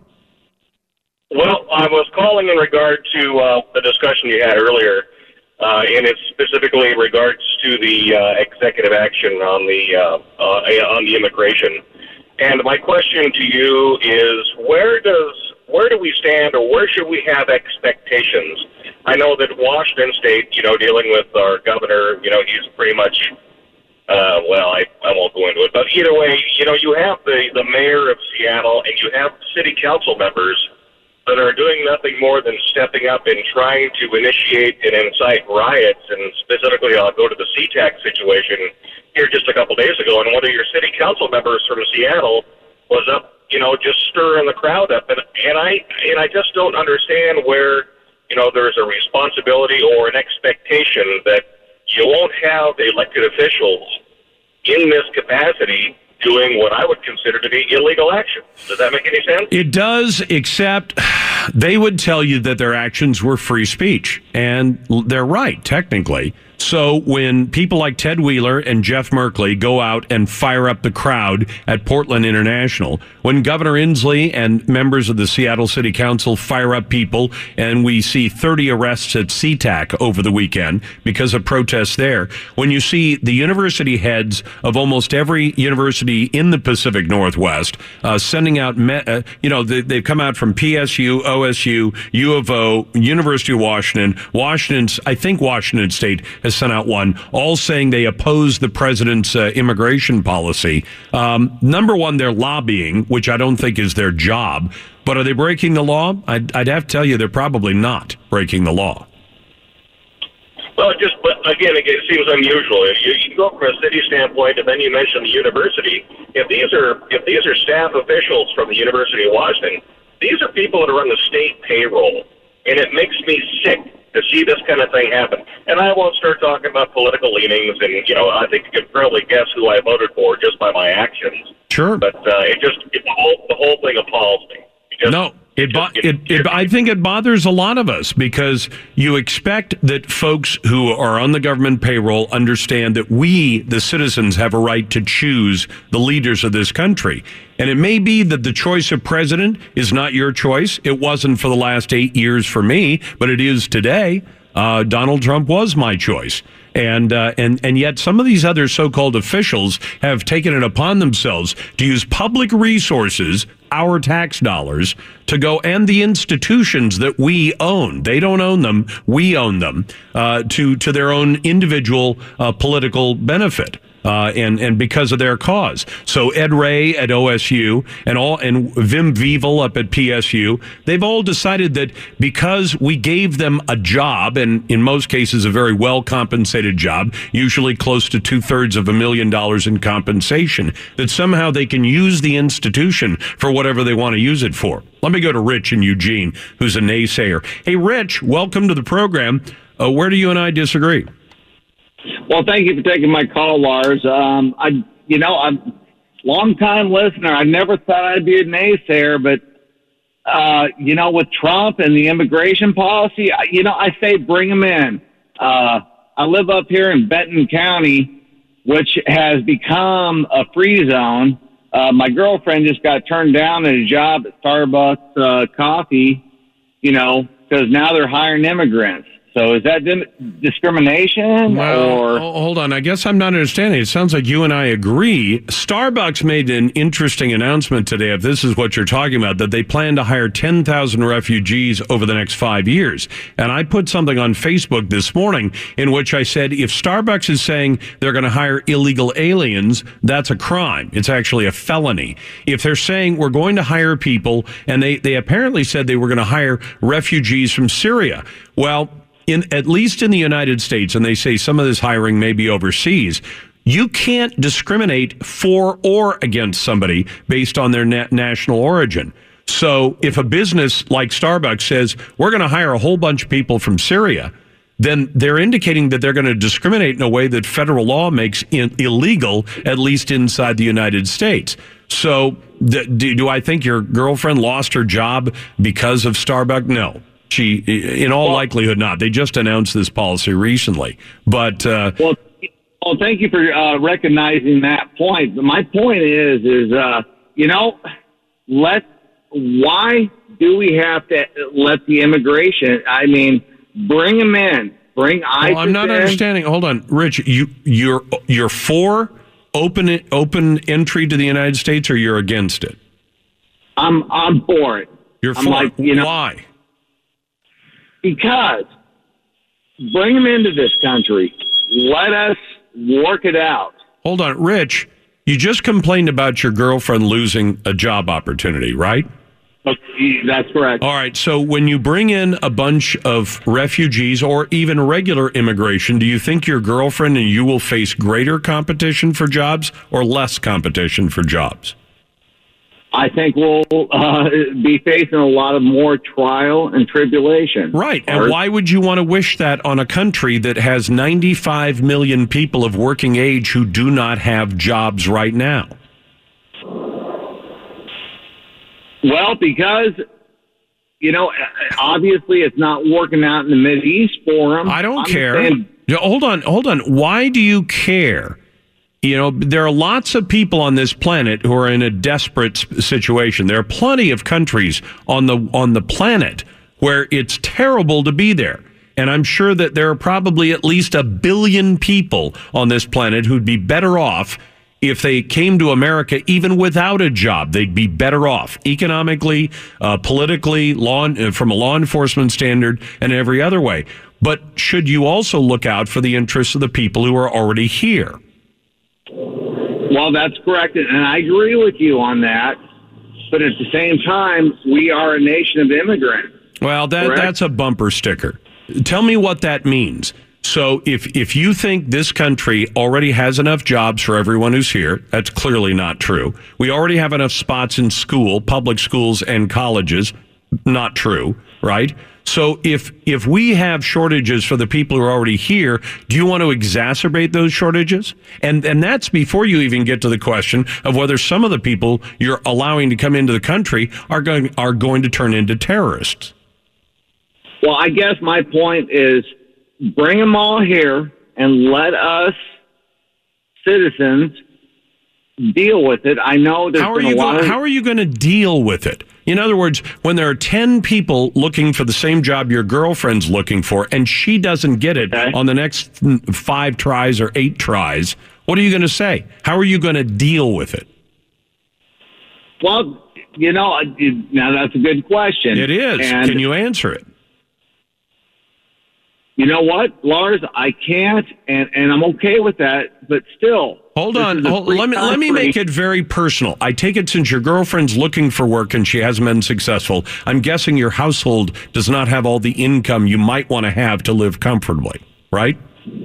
Speaker 6: Well, I was calling in regard to uh, the discussion you had earlier, uh, and it's specifically in regards to the uh, executive action on the uh, uh, on the immigration. And my question to you is, where does where do we stand, or where should we have expectations? I know that Washington State, you know, dealing with our governor, you know, he's pretty much. Uh, well, I, I won't go into it, but either way, you know, you have the, the mayor of Seattle, and you have city council members that are doing nothing more than stepping up and trying to initiate and incite riots. And specifically, I'll go to the SeaTac situation here just a couple days ago, and one of your city council members from Seattle was up, you know, just stirring the crowd up. And, and I and I just don't understand where, you know, there's a responsibility or an expectation that you won't have elected officials in this capacity doing what I would consider to be illegal action. Does that make any sense?
Speaker 8: It does, except they would tell you that their actions were free speech. And they're right, technically. So when people like Ted Wheeler and Jeff Merkley go out and fire up the crowd at Portland International, when Governor Inslee and members of the Seattle City Council fire up people, and we see thirty arrests at SeaTac over the weekend because of protests there, when you see the university heads of almost every university in the Pacific Northwest uh, sending out, me- uh, you know, they, they've come out from P S U, O S U, U of O, University of Washington, Washington's, I think Washington State has sent out one, all saying they oppose the president's uh, immigration policy. Um, number one, they're lobbying, which I don't think is their job. But are they breaking the law? I'd, I'd have to tell you they're probably not breaking the law.
Speaker 6: Well, it just, but again, it seems unusual. You, you go from a city standpoint, and then you mention the university. If these are if these are staff officials from the University of Washington, these are people that are on the state payroll, and it makes me sick to see this kind of thing happen. And I won't start talking about political leanings, and, you know, I think you can probably guess who I voted for just by my actions.
Speaker 8: Sure.
Speaker 6: But uh, it just, it, the, whole, the whole thing appalls me. It just,
Speaker 8: no. It, bo-
Speaker 6: it,
Speaker 8: it, it, I think it bothers a lot of us because you expect that folks who are on the government payroll understand that we, the citizens, have a right to choose the leaders of this country. And it may be that the choice of president is not your choice. It wasn't for the last eight years for me, but it is today. Uh, Donald Trump was my choice. And, uh, and, and yet some of these other so-called officials have taken it upon themselves to use public resources, our tax dollars, to go, and the institutions that we own. They don't own them. We own them, uh, to, to their own individual, uh, political benefit. Uh, and, and because of their cause. So Ed Ray at O S U and all, and Vim Vival up at P S U, they've all decided that because we gave them a job, and in most cases a very well compensated job, usually close to two thirds of a million dollars in compensation, that somehow they can use the institution for whatever they want to use it for. Let me go to Rich in Eugene, who's a naysayer. Hey, Rich, welcome to the program. Uh, where do you and I disagree?
Speaker 13: Well, thank you for taking my call, Lars. Um, I, you know, I'm a long-time listener. I never thought I'd be a naysayer, but, uh, you know, with Trump and the immigration policy, I, you know, I say bring them in. Uh, I live up here in Benton County, which has become a free zone. Uh, my girlfriend just got turned down at a job at Starbucks uh, Coffee, you know, because now they're hiring immigrants. So is that dim- discrimination?
Speaker 8: Well,
Speaker 13: or
Speaker 8: oh, hold on. I guess I'm not understanding. It sounds like you and I agree. Starbucks made an interesting announcement today, if this is what you're talking about, that they plan to hire ten thousand refugees over the next five years. And I put something on Facebook this morning in which I said, if Starbucks is saying they're going to hire illegal aliens, that's a crime. It's actually a felony. If they're saying we're going to hire people, and they, they apparently said they were going to hire refugees from Syria. Well, in at least in the United States, and they say some of this hiring may be overseas, you can't discriminate for or against somebody based on their na- national origin. So if a business like Starbucks says, we're going to hire a whole bunch of people from Syria, then they're indicating that they're going to discriminate in a way that federal law makes in- illegal, at least inside the United States. So th- do, do I think your girlfriend lost her job because of Starbucks? No. She, in all well, likelihood, not. They just announced this policy recently. But uh,
Speaker 13: well, well, thank you for uh, recognizing that point. But my point is, is uh, you know, let why do we have to let the immigration? I mean, bring them in. Bring ISIS
Speaker 8: well, I'm not
Speaker 13: in.
Speaker 8: understanding. Hold on, Rich. You you're you're for open open entry to the United States, or you're against it?
Speaker 13: I'm I'm for it.
Speaker 8: You're
Speaker 13: I'm
Speaker 8: for
Speaker 13: like, you know,
Speaker 8: why?
Speaker 13: Because bring them into this country. Let us work it out.
Speaker 8: Hold on, Rich. You just complained about your girlfriend losing a job opportunity, right?
Speaker 13: Okay, that's correct.
Speaker 8: All right. So when you bring in a bunch of refugees or even regular immigration, do you think your girlfriend and you will face greater competition for jobs or less competition for jobs?
Speaker 13: I think we'll uh, be facing a lot of more trial and tribulation.
Speaker 8: Right. And why would you want to wish that on a country that has ninety-five million people of working age who do not have jobs right now?
Speaker 13: Well, because, you know, obviously it's not working out in the Mideast for them.
Speaker 8: I don't
Speaker 13: I'm
Speaker 8: care.
Speaker 13: saying-
Speaker 8: Hold on. Hold on. Why do you care? You know, there are lots of people on this planet who are in a desperate situation. There are plenty of countries on the on the planet where it's terrible to be there. And I'm sure that there are probably at least a billion people on this planet who'd be better off if they came to America even without a job. They'd be better off economically, uh, politically, law, uh, from a law enforcement standard, and every other way. But should you also look out for the interests of the people who are already here?
Speaker 13: Well, that's correct, and I agree with you on that. But at the same time, we are a nation of immigrants.
Speaker 8: Well, that that's a bumper sticker. Tell me what that means. So if if you think this country already has enough jobs for everyone who's here, that's clearly not true. We already have enough spots in school, public schools and colleges, not true, right? So if if we have shortages for the people who are already here, do you want to exacerbate those shortages? And and that's before you even get to the question of whether some of the people you're allowing to come into the country are going are going to turn into terrorists.
Speaker 13: Well, I guess my point is bring them all here and let us citizens deal with it. I know there's
Speaker 8: how are
Speaker 13: been
Speaker 8: you
Speaker 13: a lot
Speaker 8: go-
Speaker 13: of...
Speaker 8: how are you going to deal with it? In other words, when there are ten people looking for the same job your girlfriend's looking for, and she doesn't get it okay. on the next five tries or eight tries, what are you going to say? How are you going to deal with it?
Speaker 13: Well, you know, now that's a good question.
Speaker 8: It is.
Speaker 13: And
Speaker 8: can you answer it?
Speaker 13: You know what, Lars? I can't, and, and I'm okay with that, but still.
Speaker 8: Hold on. Hold, let me let me make it very personal. I take it since your girlfriend's looking for work and she hasn't been successful, I'm guessing your household does not have all the income you might want to have to live comfortably, right?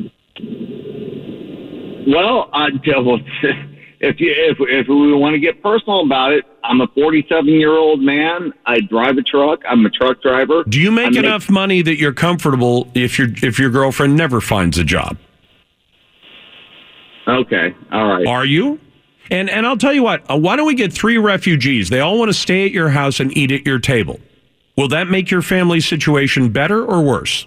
Speaker 13: Well, uh, if you if if we want to get personal about it, I'm a forty-seven-year-old man. I drive a truck. I'm a truck driver.
Speaker 8: Do you make
Speaker 13: I
Speaker 8: enough make, money that you're comfortable if your if your girlfriend never finds a job?
Speaker 13: Okay, all right.
Speaker 8: Are you? And and I'll tell you what. Uh, why don't we get three refugees? They all want to stay at your house and eat at your table. Will that make your family situation better or worse?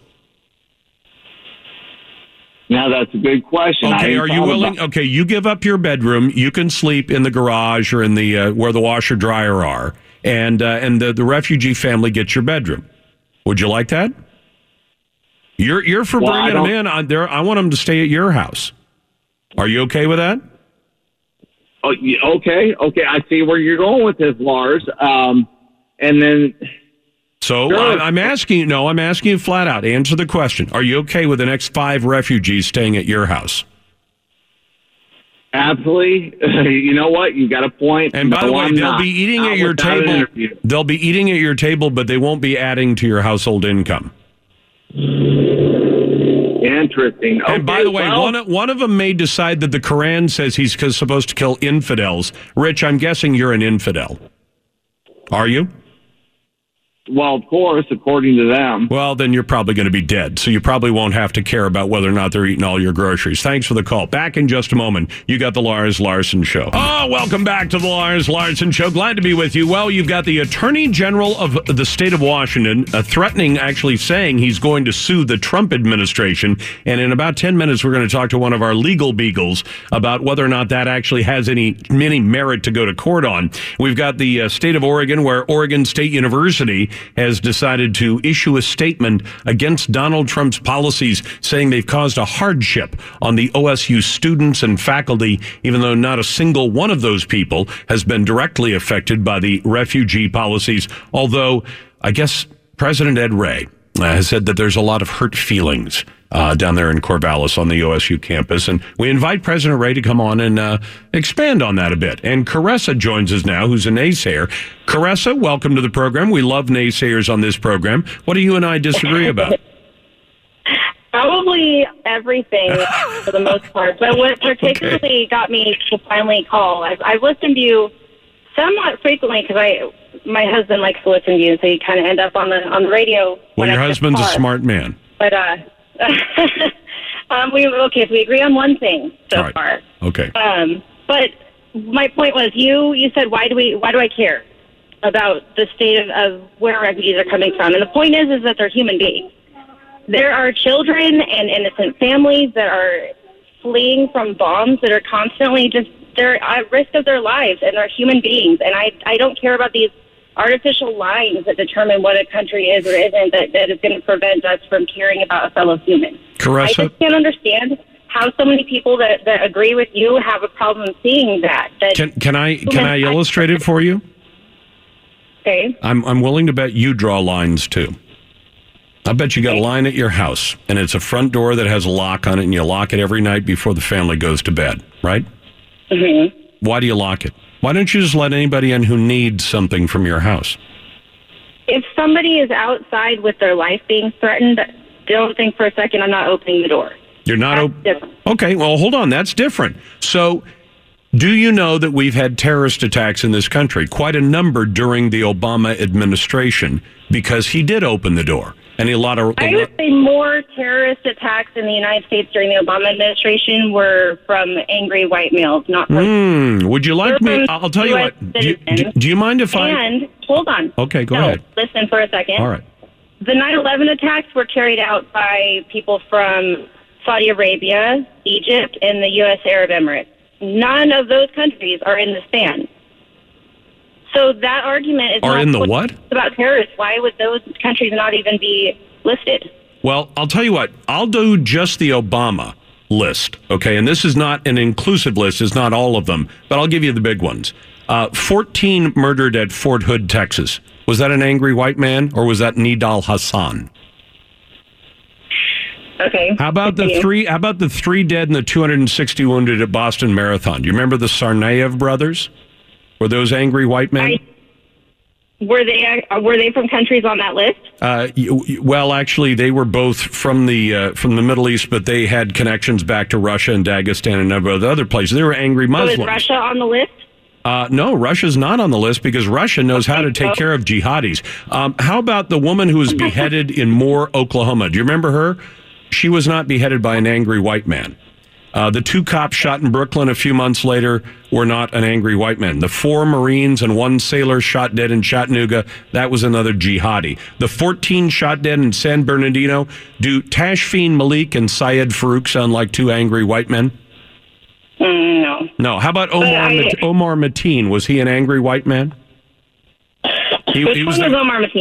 Speaker 13: Now, that's a good question.
Speaker 8: Okay, are you willing? About- okay, you give up your bedroom. You can sleep in the garage or in the uh, where the washer dryer are, and uh, and the, the refugee family gets your bedroom. Would you like that? You're you're for
Speaker 13: Well,
Speaker 8: bringing
Speaker 13: I
Speaker 8: them
Speaker 13: don't-
Speaker 8: in. I, there, I want them to stay at your house. Are you okay with that?
Speaker 13: Oh, yeah, okay, okay. I see where you're going with this, Lars. Um, and then,
Speaker 8: So
Speaker 13: Sure.
Speaker 8: I, I'm asking you. No, I'm asking you flat out. Answer the question. Are you okay with the next five refugees staying at your house?
Speaker 13: absolutely, you know what? You got a point.
Speaker 8: And by
Speaker 13: No,
Speaker 8: the way,
Speaker 13: I'm
Speaker 8: they'll
Speaker 13: not.
Speaker 8: be eating
Speaker 13: Not
Speaker 8: at your
Speaker 13: without an
Speaker 8: table.
Speaker 13: interview.
Speaker 8: They'll be eating at your table, but they won't be adding to your household income.
Speaker 13: Interesting.
Speaker 8: And by
Speaker 13: Okay,
Speaker 8: the way,
Speaker 13: well-
Speaker 8: one one of them may decide that the Quran says he's c- supposed to kill infidels. Rich, I'm guessing you're an infidel. Are you?
Speaker 13: Well, of course, according to them.
Speaker 8: Well, then you're probably going to be dead, so you probably won't have to care about whether or not they're eating all your groceries. Thanks for the call. Back in just a moment. You got the Lars Larson Show. Oh, welcome back to the Lars Larson Show. Glad to be with you. Well, you've got the Attorney General of the state of Washington uh, threatening, actually saying he's going to sue the Trump administration. And in about ten minutes, we're going to talk to one of our legal beagles about whether or not that actually has any, any merit to go to court on. We've got the uh, state of Oregon, where Oregon State University has decided to issue a statement against Donald Trump's policies, saying they've caused a hardship on the O S U students and faculty, even though not a single one of those people has been directly affected by the refugee policies. Although, I guess President Ed Ray uh, has said that there's a lot of hurt feelings Uh, down there in Corvallis on the O S U campus. And we invite President Ray to come on and uh, expand on that a bit. And Caressa joins us now, who's a naysayer. Caressa, welcome to the program. We love naysayers on this program. What do you and I disagree about?
Speaker 15: Probably everything for the most part. But what particularly got me to finally call, I've, I've listened to you somewhat frequently because I, my husband likes to listen to you, so you kind of end up on the on the radio.
Speaker 8: Well,
Speaker 15: when
Speaker 8: your
Speaker 15: I
Speaker 8: husband's a
Speaker 15: pause.
Speaker 8: smart man.
Speaker 15: But uh, um, we okay. So we agree on one thing so
Speaker 8: All right.
Speaker 15: far.
Speaker 8: Okay.
Speaker 15: Um, but my point was, you you said, why do we why do I care about the state of, of where refugees are coming from? And the point is, is that they're human beings. There are children and innocent families that are fleeing from bombs that are constantly just they're at risk of their lives, and they're human beings. And I I don't care about these artificial lines that determine what a country is or isn't that, that is going to prevent us from caring about a fellow human.
Speaker 8: Caressa?
Speaker 15: I just can't understand how so many people that, that agree with you have a problem seeing that. that
Speaker 8: Can, can I can I illustrate it for you?
Speaker 15: Okay.
Speaker 8: I'm I'm willing to bet you draw lines too. I bet you got a line at your house, and it's a front door that has a lock on it, and you lock it every night before the family goes to bed, right?
Speaker 15: Mm-hmm.
Speaker 8: Why do you lock it? Why don't you just let anybody in who needs something from your house?
Speaker 15: If somebody is outside with their life being threatened, don't think for a second I'm not opening the door.
Speaker 8: You're not
Speaker 15: That's different.
Speaker 8: op- Okay, well, hold on. That's different. So, do you know that we've had terrorist attacks in this country? Quite a number during the Obama administration, because he did open the door. And a lot of...
Speaker 15: I would say more terrorist attacks in the United States during the Obama administration were from angry white males, not from...
Speaker 8: Hmm, would you like
Speaker 15: They're
Speaker 8: me...
Speaker 15: from
Speaker 8: I'll tell you
Speaker 15: U S
Speaker 8: what. Do you, do,
Speaker 15: citizens.
Speaker 8: do you mind if I...
Speaker 15: And, hold on.
Speaker 8: Okay, go
Speaker 15: no,
Speaker 8: ahead.
Speaker 15: Listen for a second.
Speaker 8: All right.
Speaker 15: The nine eleven attacks were carried out by people from Saudi Arabia, Egypt, and the U S Arab Emirates. None of those countries are in this ban. So that argument is
Speaker 8: Are
Speaker 15: not
Speaker 8: in the what?
Speaker 15: about terrorists. Why would those countries not even be listed?
Speaker 8: Well, I'll tell you what. I'll do just the Obama list, okay? And this is not an inclusive list. It's not all of them. But I'll give you the big ones. Uh, fourteen murdered at Fort Hood, Texas. Was that an angry white man, or was that Nidal Hassan?
Speaker 15: Okay.
Speaker 8: How about the
Speaker 15: continue.
Speaker 8: three? How about the three dead and the two hundred sixty wounded at Boston Marathon? Do you remember the Tsarnaev brothers? Were those angry white men?
Speaker 15: I, were they uh, were they from countries on that list?
Speaker 8: Uh, you- you- well, actually, they were both from the uh, from the Middle East, but they had connections back to Russia and Dagestan and a number of other places. They were angry
Speaker 15: So
Speaker 8: Muslims.
Speaker 15: is Russia on the list?
Speaker 8: Uh, no, Russia's not on the list because Russia knows how to take care of jihadis. Um, how about the woman who was beheaded in Moore, Oklahoma? Do you remember her? She was not beheaded by an angry white man. Uh, the two cops shot in Brooklyn a few months later were not an angry white man. The four Marines and one sailor shot dead in Chattanooga, that was another jihadi. The fourteen shot dead in San Bernardino, do Tashfeen Malik and Syed Farouk sound like two angry white men?
Speaker 15: Mm, no.
Speaker 8: No. How about Omar,
Speaker 15: I-
Speaker 8: Mat- Omar Mateen? Was he an angry white man? He,
Speaker 15: Which
Speaker 8: he was
Speaker 15: one was
Speaker 8: the-
Speaker 15: Omar Mateen?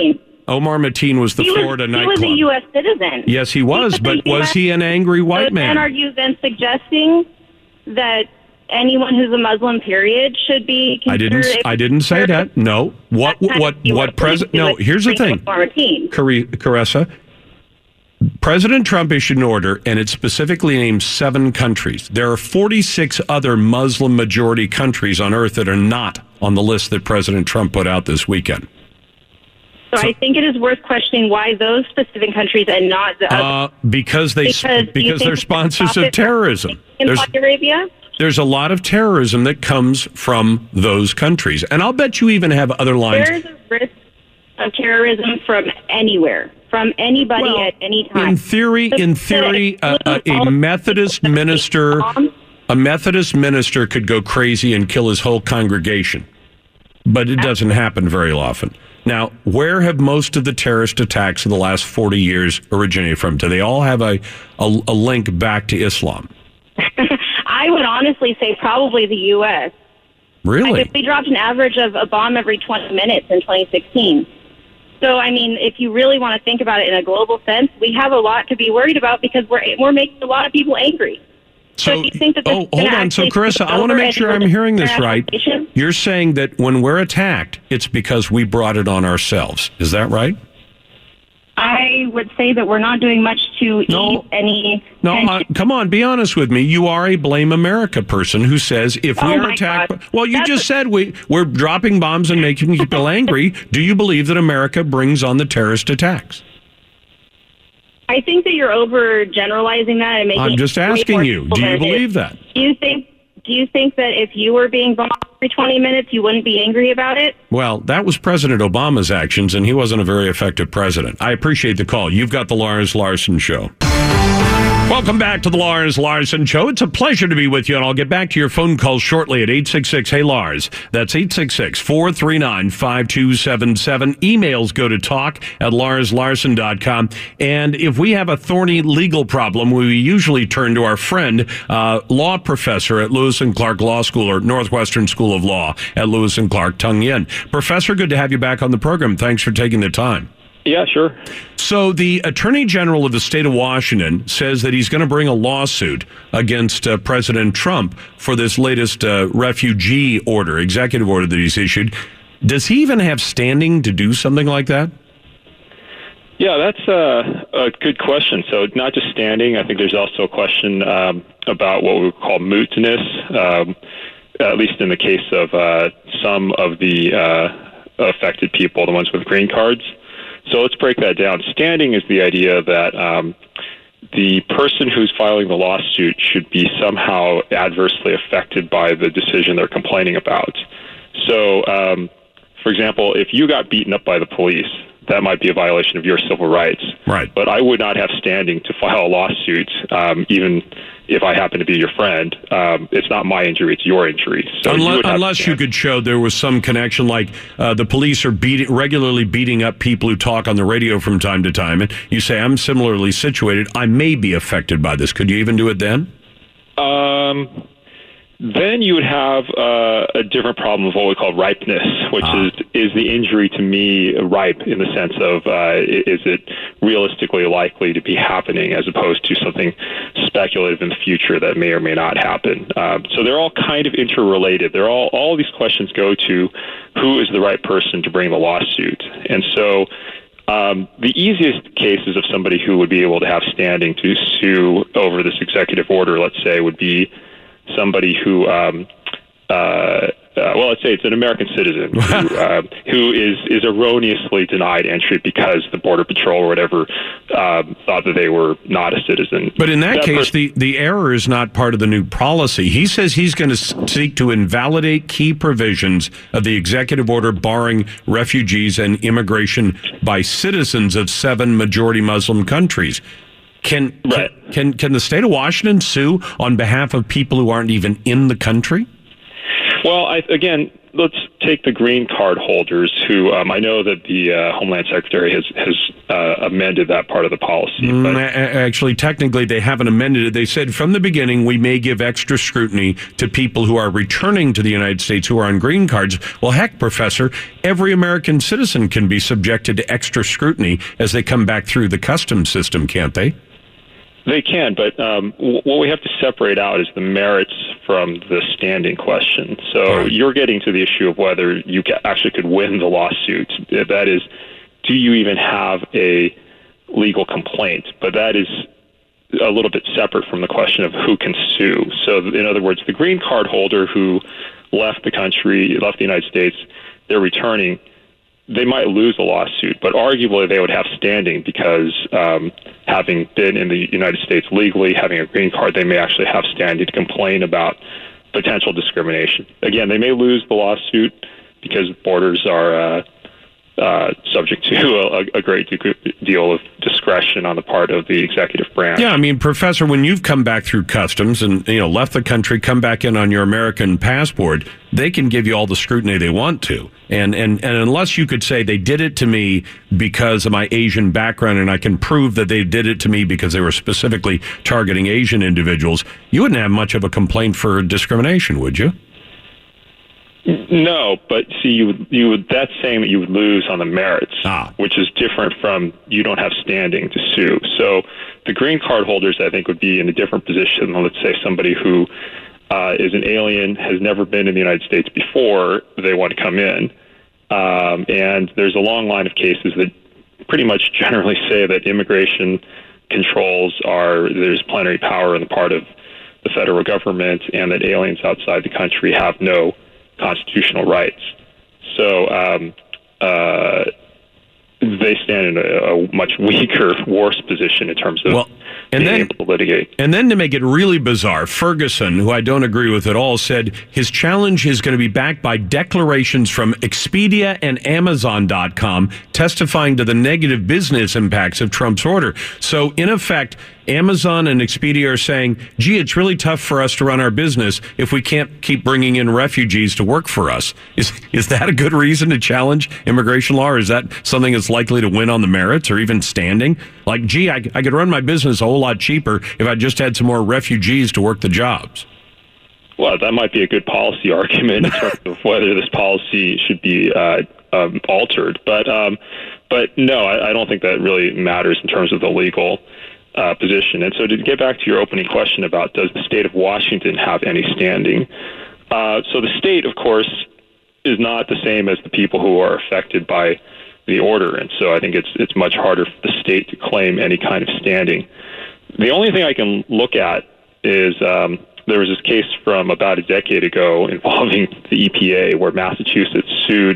Speaker 8: Omar Mateen was the
Speaker 15: he
Speaker 8: Florida
Speaker 15: was,
Speaker 8: nightclub.
Speaker 15: He was a U S citizen.
Speaker 8: Yes, he was,
Speaker 15: he was
Speaker 8: but was
Speaker 15: U S
Speaker 8: he an angry white
Speaker 15: so
Speaker 8: man?
Speaker 15: Then are you then suggesting that anyone who's a Muslim, period, should be
Speaker 8: I didn't.
Speaker 15: considered?
Speaker 8: I didn't say that. No. What? What? What? President? No. Here's the thing. Cari- Caressa. President Trump issued an order, and it specifically names seven countries. There are forty-six other Muslim-majority countries on Earth that are not on the list that President Trump put out this weekend.
Speaker 15: So, so I think it is worth questioning why those specific countries and not the
Speaker 8: uh,
Speaker 15: others.
Speaker 8: Because they
Speaker 15: because,
Speaker 8: because they're sponsors of terrorism.
Speaker 15: In
Speaker 8: There's,
Speaker 15: Saudi Arabia?
Speaker 8: There's a lot of terrorism that comes from those countries. And I'll bet you even have other lines.
Speaker 15: There's a risk of terrorism from anywhere. From anybody
Speaker 8: well,
Speaker 15: at any time.
Speaker 8: In theory, in theory, uh, uh, a Methodist minister, a Methodist minister could go crazy and kill his whole congregation, but it doesn't happen very often. Now, where have most of the terrorist attacks in the last forty years originated from? Do they all have a a, a link back to Islam?
Speaker 15: I would honestly say probably the U S
Speaker 8: Really?
Speaker 15: I mean, we dropped an average of a bomb every twenty minutes in twenty sixteen. So, I mean, if you really want to think about it in a global sense, we have a lot to be worried about because we're we're making a lot of people angry. So,
Speaker 8: So,
Speaker 15: if you think that
Speaker 8: oh, hold on. So, Carissa, I want to make sure I'm hearing this right. You're saying that when we're attacked, it's because we brought it on ourselves. Is that right?
Speaker 15: I would say that we're not doing much to
Speaker 8: No.
Speaker 15: ease any
Speaker 8: No,
Speaker 15: tension.
Speaker 8: uh, come on, be honest with me. You are a Blame America person who says if
Speaker 15: Oh,
Speaker 8: we're
Speaker 15: my
Speaker 8: attacked,
Speaker 15: God.
Speaker 8: well, you
Speaker 15: That's
Speaker 8: just
Speaker 15: a-
Speaker 8: said we we're dropping bombs and making people angry. Do you believe that America brings on the terrorist attacks?
Speaker 15: I think that you're overgeneralizing that and making
Speaker 8: I'm just
Speaker 15: it way
Speaker 8: asking
Speaker 15: more
Speaker 8: you.
Speaker 15: simple
Speaker 8: Do you
Speaker 15: than it
Speaker 8: believe
Speaker 15: is.
Speaker 8: that?
Speaker 15: Do you think? Do you think that if you were being bombed every twenty minutes, you wouldn't be angry about it?
Speaker 8: Well, that was President Obama's actions, and he wasn't a very effective president. I appreciate the call. You've got the Lars Larson Show. Welcome back to the Lars Larson Show. It's a pleasure to be with you, and I'll get back to your phone calls shortly at eight six six, hey Lars. That's eight six six, four three nine, five two seven seven. Emails go to talk at lars larson dot com. And if we have a thorny legal problem, we usually turn to our friend, uh, law professor at Lewis and Clark Law School, or Northwestern School of Law at Lewis and Clark, Tung Yen. Professor, good to have you back on the program. Thanks for taking the time.
Speaker 16: Yeah, sure.
Speaker 8: So the Attorney General of the state of Washington says that he's going to bring a lawsuit against uh, President Trump for this latest uh, refugee order, executive order that he's issued. Does he even have standing to do something like that?
Speaker 16: Yeah, that's uh, a good question. So not just standing, I think there's also a question um, about what we would call mootness, um, at least in the case of uh, some of the uh, affected people, the ones with green cards. So let's break that down. Standing is the idea that um, the person who's filing the lawsuit should be somehow adversely affected by the decision they're complaining about. So, um, for example, if you got beaten up by the police, that might be a violation of your civil rights.
Speaker 8: Right.
Speaker 16: But I would not have standing to file a lawsuit, um, even if I happen to be your friend. Um, it's not my injury, it's your injury. So
Speaker 8: unless
Speaker 16: you, would have
Speaker 8: unless you could show there was some connection, like uh, the police are beating, regularly beating up people who talk on the radio from time to time, and you say, I'm similarly situated, I may be affected by this. Could you even do it then?
Speaker 16: Um, then you would have uh, a different problem of what we call ripeness, which
Speaker 8: Ah.
Speaker 16: is is the injury to me ripe in the sense of uh, is it realistically likely to be happening as opposed to something speculative in the future that may or may not happen. Um, so they're all kind of interrelated. They're all all these questions go to who is the right person to bring the lawsuit, and so. Um, the easiest cases of somebody who would be able to have standing to sue over this executive order, let's say, would be somebody who, um, uh, uh, well, let's say it's an American citizen who, uh, who is, is erroneously denied entry because the Border Patrol or whatever um, thought that they were not a citizen.
Speaker 8: But in that,
Speaker 16: That
Speaker 8: case,
Speaker 16: person-
Speaker 8: the, the error is not part of the new policy. He says he's going to seek to invalidate key provisions of the executive order barring refugees and immigration by citizens of seven majority Muslim countries. Can,
Speaker 16: Right.
Speaker 8: can, can, can the state of Washington sue on behalf of people who aren't even in the country?
Speaker 16: Well, I, again, let's take the green card holders who um, I know that the uh, Homeland Secretary has has uh, amended that part of the policy.
Speaker 8: Mm,
Speaker 16: But
Speaker 8: actually, technically, they haven't amended it. They said from the beginning we may give extra scrutiny to people who are returning to the United States who are on green cards. Well, heck, Professor, every American citizen can be subjected to extra scrutiny as they come back through the customs system, can't they?
Speaker 16: They can, but um, w- what we have to separate out is the merits from the standing question. So you're getting to the issue of whether you ca- actually could win the lawsuit. That is, do you even have a legal complaint? But that is a little bit separate from the question of who can sue. So in other words, the green card holder who left the country, left the United States, they're returning, they might lose a lawsuit, but arguably they would have standing because um, having been in the United States legally, having a green card, they may actually have standing to complain about potential discrimination. Again, they may lose the lawsuit because borders are uh, uh, subject to a, a great deal of discretion on the part of the executive branch.
Speaker 8: Yeah, I mean, Professor, when you've come back through customs and, you know, left the country, come back in on your American passport, they can give you all the scrutiny they want to. And, and, and unless you could say they did it to me because of my Asian background and I can prove that they did it to me because they were specifically targeting Asian individuals, you wouldn't have much of a complaint for discrimination, would you?
Speaker 16: No, but see, you would, you would, that's saying that you would lose on the merits,
Speaker 8: ah.
Speaker 16: which is different from you don't have standing to sue. So the green card holders, I think, would be in a different position than, let's say, somebody who uh, is an alien, has never been in the United States before, they want to come in. Um, and there's a long line of cases that pretty much generally say that immigration controls are, there's plenary power on the part of the federal government, and that aliens outside the country have no constitutional rights. So um, uh, they stand in a, a much weaker, worse position in terms of
Speaker 8: well, and
Speaker 16: being
Speaker 8: then,
Speaker 16: able to litigate.
Speaker 8: And then to make it really bizarre, Ferguson, who I don't agree with at all, said his challenge is going to be backed by declarations from Expedia and Amazon dot com testifying to the negative business impacts of Trump's order. So in effect, Amazon and Expedia are saying, gee, it's really tough for us to run our business if we can't keep bringing in refugees to work for us. Is is that a good reason to challenge immigration law, or is that something that's likely to win on the merits or even standing? Like, gee, I, I could run my business a whole lot cheaper if I just had some more refugees to work the jobs.
Speaker 16: Well, that might be a good policy argument in terms of whether this policy should be uh, um, altered. But, um, but no, I, I don't think that really matters in terms of the legal Uh, position. And so to get back to your opening question about does the state of Washington have any standing? Uh, so the state, of course, is not the same as the people who are affected by the order. And so I think it's it's much harder for the state to claim any kind of standing. The only thing I can look at is um, there was this case from about a decade ago involving the E P A where Massachusetts sued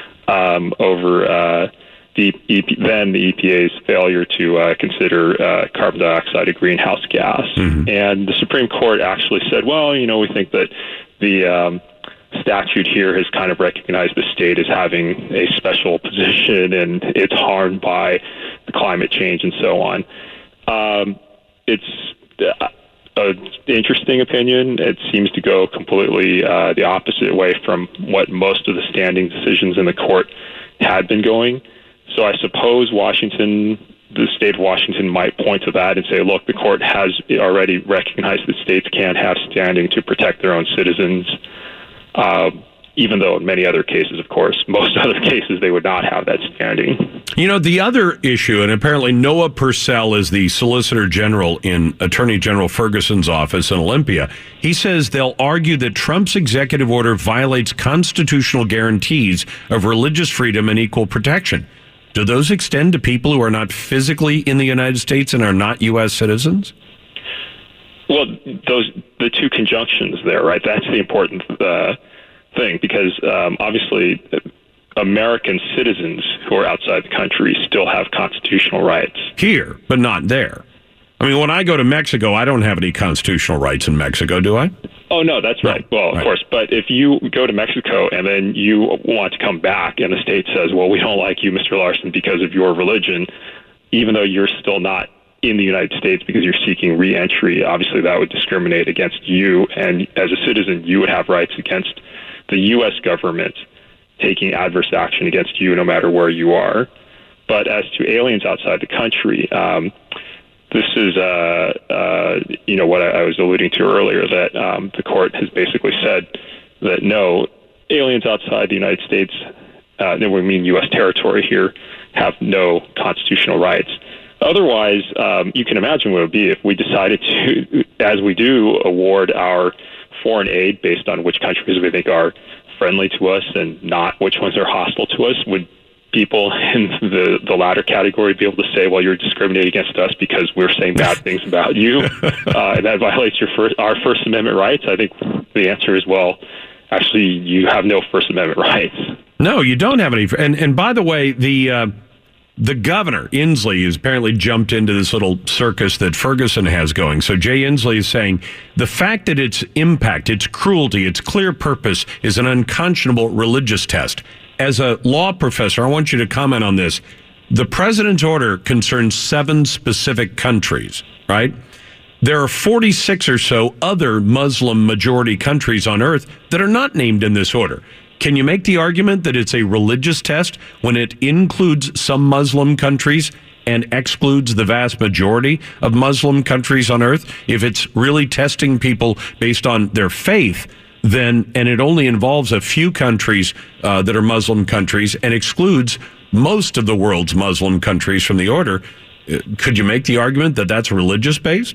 Speaker 16: um, over uh, The E P, then the E P A's failure to uh, consider uh, carbon dioxide a greenhouse gas. Mm-hmm. And the Supreme Court actually said, well, you know, we think that the um, statute here has kind of recognized the state as having a special position and it's harmed by the climate change and so on. Um, it's an interesting opinion. It seems to go completely uh, the opposite way from what most of the standing decisions in the court had been going. So I suppose Washington, the state of Washington might point to that and say, look, the court has already recognized that states can have standing to protect their own citizens, uh, even though in many other cases, of course, most other cases, they would not have that standing.
Speaker 8: You know, the other issue, and apparently Noah Purcell is the Solicitor General in Attorney General Ferguson's office in Olympia. He says they'll argue that Trump's executive order violates constitutional guarantees of religious freedom and equal protection. Do those extend to people who are not physically in the United States and are not U S citizens?
Speaker 16: Well, those the two conjunctions there, right? That's the important uh, thing, because um, obviously American citizens who are outside the country still have constitutional rights.
Speaker 8: Here, but not there. I mean, when I go to Mexico, I don't have any constitutional rights in Mexico, do I?
Speaker 16: Oh, no, that's right. Well, of right. course. But if you go to Mexico and then you want to come back and the state says, well, we don't like you, Mister Larson, because of your religion, even though you're still not in the United States because you're seeking re-entry, obviously that would discriminate against you. And as a citizen, you would have rights against the U S government taking adverse action against you no matter where you are. But as to aliens outside the country, um, this is, uh, uh, you know, what I, I was alluding to earlier, that um, the court has basically said that no, aliens outside the United States, uh, we mean U S territory here, have no constitutional rights. Otherwise, um, you can imagine what it would be if we decided to, as we do, award our foreign aid based on which countries we think are friendly to us and not which ones are hostile to us. Would people in the, the latter category be able to say, well, you're discriminating against us because we're saying bad things about you, uh, and that violates your first, our First Amendment rights? I think the answer is, well, actually, you have no First Amendment rights.
Speaker 8: No, you don't have any. And and by the way, the uh, the governor, Inslee, has apparently jumped into this little circus that Ferguson has going. So Jay Inslee is saying the fact that its impact, its cruelty, its clear purpose is an unconscionable religious test. As a law professor, I want you to comment on this. The president's order concerns seven specific countries, right? There are forty-six or so other Muslim majority countries on earth that are not named in this order. Can you make the argument that it's a religious test when it includes some Muslim countries and excludes the vast majority of Muslim countries on earth? If it's really testing people based on their faith, then, and it only involves a few countries uh, that are Muslim countries and excludes most of the world's Muslim countries from the order, could you make the argument that that's religious based?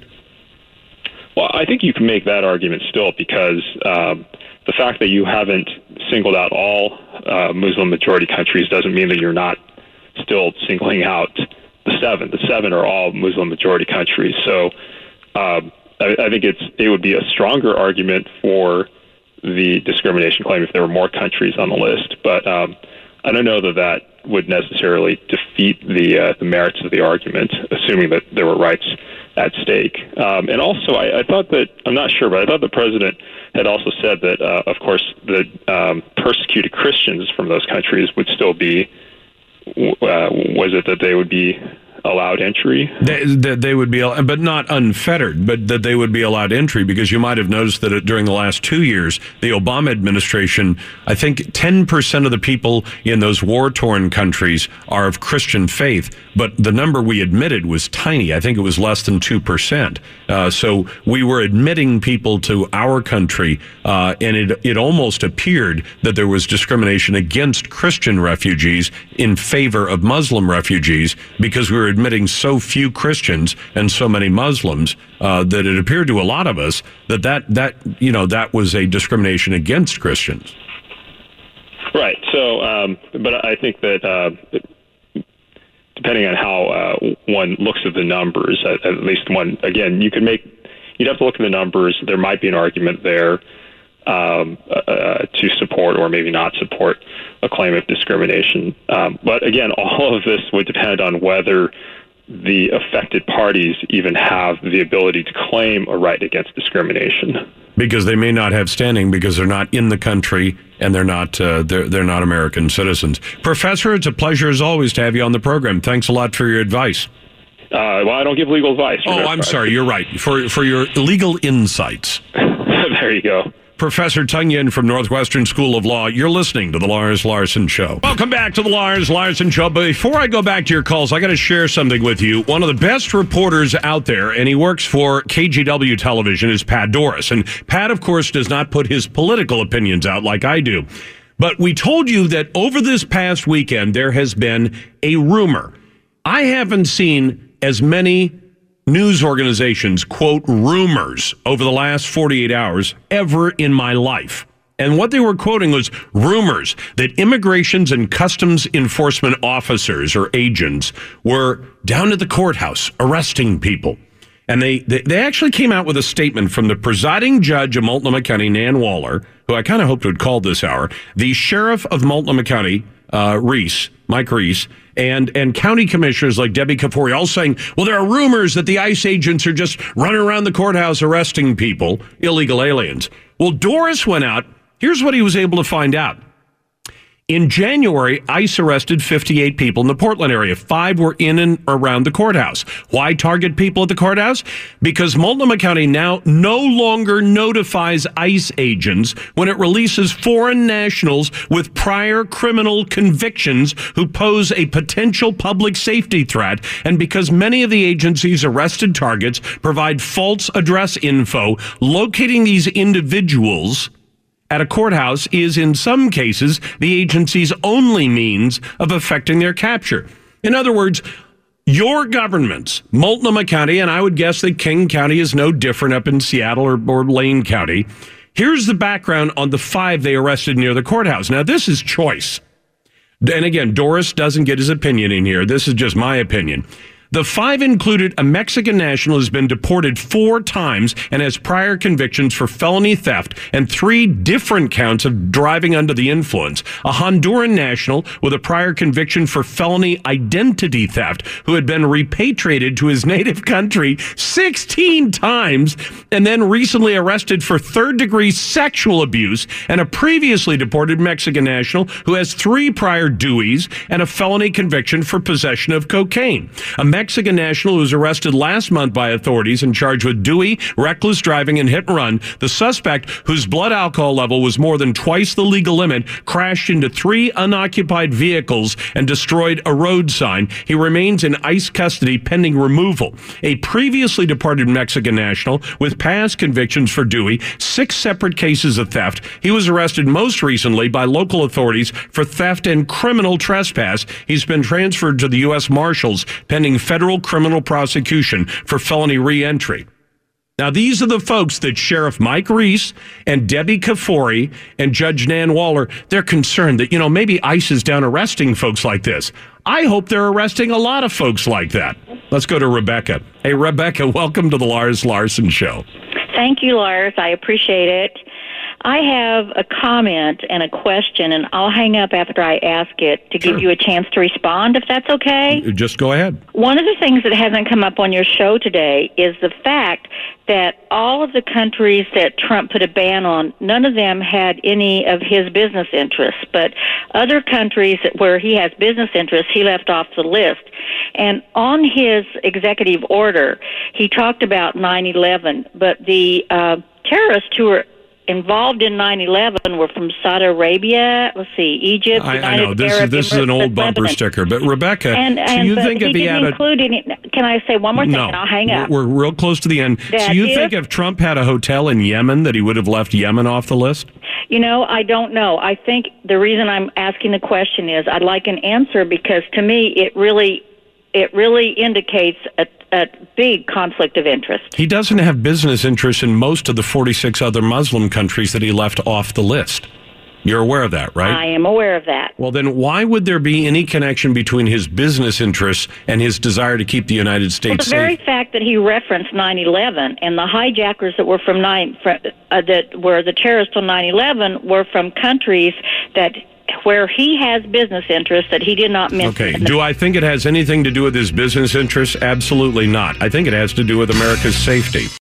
Speaker 16: Well, I think you can make that argument still, because um, the fact that you haven't singled out all uh, Muslim majority countries doesn't mean that you're not still singling out the seven. The seven are all Muslim majority countries. So um, I, I think it's it would be a stronger argument for the discrimination claim if there were more countries on the list. But um, I don't know that that would necessarily defeat the uh, the merits of the argument, assuming that there were rights at stake. Um, and also, I, I thought that, I'm not sure, but I thought the president had also said that, uh, of course, the um, persecuted Christians from those countries would still be, uh, was it that they would be allowed entry?
Speaker 8: They, that they would be, but not unfettered, but that they would be allowed entry, because you might have noticed that during the last two years, the Obama administration, I think ten percent of the people in those war-torn countries are of Christian faith, but the number we admitted was tiny. I think it was less than two percent. Uh, so we were admitting people to our country, uh, and it, it almost appeared that there was discrimination against Christian refugees in favor of Muslim refugees, because we were admitting so few Christians and so many Muslims uh, that it appeared to a lot of us that that, that you know that was a discrimination against Christians.
Speaker 16: Right. So, um, but I think that uh, depending on how uh, one looks at the numbers, at, at least one, again, you can make, you'd have to look at the numbers. There might be an argument there um, uh, to support or maybe not support a claim of discrimination. Um, but again, all of this would depend on whether the affected parties even have the ability to claim a right against discrimination.
Speaker 8: Because they may not have standing because they're not in the country and they're not uh, they're they're not American citizens. Professor, it's a pleasure as always to have you on the program. Thanks a lot for your advice.
Speaker 16: Uh, well, I don't give legal advice.
Speaker 8: Oh, I'm sorry. You're right. For for your legal insights.
Speaker 16: There you go.
Speaker 8: Professor Tunyon from Northwestern School of Law. You're listening to The Lars Larson Show. Welcome back to The Lars Larson Show. But before I go back to your calls, I got to share something with you. One of the best reporters out there, and he works for K G W Television, is Pat Doris. And Pat, of course, does not put his political opinions out like I do. But we told you that over this past weekend, there has been a rumor. I haven't seen as many news organizations quote rumors over the last forty-eight hours ever in my life. And what they were quoting was rumors that immigrations and customs enforcement officers or agents were down at the courthouse arresting people. And they, they, they actually came out with a statement from the presiding judge of Multnomah County, Nan Waller, who I kind of hoped would call this hour, the sheriff of Multnomah County, uh, Reese, Mike Reese, and and county commissioners like Debbie Kafori, all saying, well, there are rumors that the ICE agents are just running around the courthouse arresting people, illegal aliens. Well, Doris went out. Here's what he was able to find out. In January, ICE arrested fifty-eight people in the Portland area. Five were in and around the courthouse. Why target people at the courthouse? Because Multnomah County now no longer notifies ICE agents when it releases foreign nationals with prior criminal convictions who pose a potential public safety threat, and because many of the agency's arrested targets provide false address info, locating these individuals at a courthouse is, in some cases, the agency's only means of effecting their capture. In other words, your governments, Multnomah County, and I would guess that King County is no different up in Seattle or, or Lane County. Here's the background on the five they arrested near the courthouse. Now, this is choice. And again, Doris doesn't get his opinion in here. This is just my opinion. The five included a Mexican national who's been deported four times and has prior convictions for felony theft and three different counts of driving under the influence. A Honduran national with a prior conviction for felony identity theft who had been repatriated to his native country sixteen times and then recently arrested for third-degree sexual abuse, and a previously deported Mexican national who has three prior Deweys and a felony conviction for possession of cocaine. A Mexican national who was arrested last month by authorities and charged with Dewey, reckless driving, and hit and run. The suspect, whose blood alcohol level was more than twice the legal limit, crashed into three unoccupied vehicles and destroyed a road sign. He remains in ICE custody pending removal. A previously deported Mexican national with past convictions for Dewey, six separate cases of theft. He was arrested most recently by local authorities for theft and criminal trespass. He's been transferred to the U S Marshals pending federal criminal prosecution for felony reentry. Now, these are the folks that Sheriff Mike Reese and Debbie Kafori and Judge Nan Waller, they're concerned that, you know, maybe ICE is down arresting folks like this. I hope they're arresting a lot of folks like that. Let's go to Rebecca. Hey, Rebecca, welcome to the Lars Larson Show.
Speaker 17: Thank you, Lars. I appreciate it. I have a comment and a question, and I'll hang up after I ask it to
Speaker 8: Sure.
Speaker 17: give you a chance to respond, if that's okay.
Speaker 8: Just go ahead.
Speaker 17: One of the things that hasn't come up on your show today is the fact that all of the countries that Trump put a ban on, none of them had any of his business interests, but other countries where he has business interests, he left off the list. And on his executive order, he talked about nine eleven, but the uh, terrorists who were involved in nine eleven were from Saudi Arabia, let's see, Egypt,
Speaker 8: I,
Speaker 17: United
Speaker 8: I know this
Speaker 17: Arab
Speaker 8: is this is an
Speaker 17: Emirates,
Speaker 8: old bumper
Speaker 17: Lebanon.
Speaker 8: sticker, but Rebecca,
Speaker 17: And,
Speaker 8: do
Speaker 17: and
Speaker 8: you
Speaker 17: but
Speaker 8: think
Speaker 17: he
Speaker 8: if he
Speaker 17: didn't
Speaker 8: had a
Speaker 17: include any, can I say one more thing
Speaker 8: no,
Speaker 17: and I'll hang up?
Speaker 8: We're, we're real close to the end.
Speaker 17: That
Speaker 8: so you
Speaker 17: if-
Speaker 8: think if Trump had a hotel in Yemen that he would have left Yemen off the list?
Speaker 17: You know, I don't know. I think the reason I'm asking the question is I'd like an answer because to me it really it really indicates a, a big conflict of interest.
Speaker 8: He doesn't have business interests in most of the forty-six other Muslim countries that he left off the list. You're aware of that, right?
Speaker 17: I am aware of that.
Speaker 8: Well, then why would there be any connection between his business interests and his desire to keep the United
Speaker 17: Well,
Speaker 8: States
Speaker 17: the
Speaker 8: safe?
Speaker 17: very fact that he referenced nine eleven and the hijackers that were from nine fr- uh, that were the terrorists on nine eleven were from countries that where he has business interests that he did not mention.
Speaker 8: Okay. Do I think it has anything to do with his business interests? Absolutely not. I think it has to do with America's safety.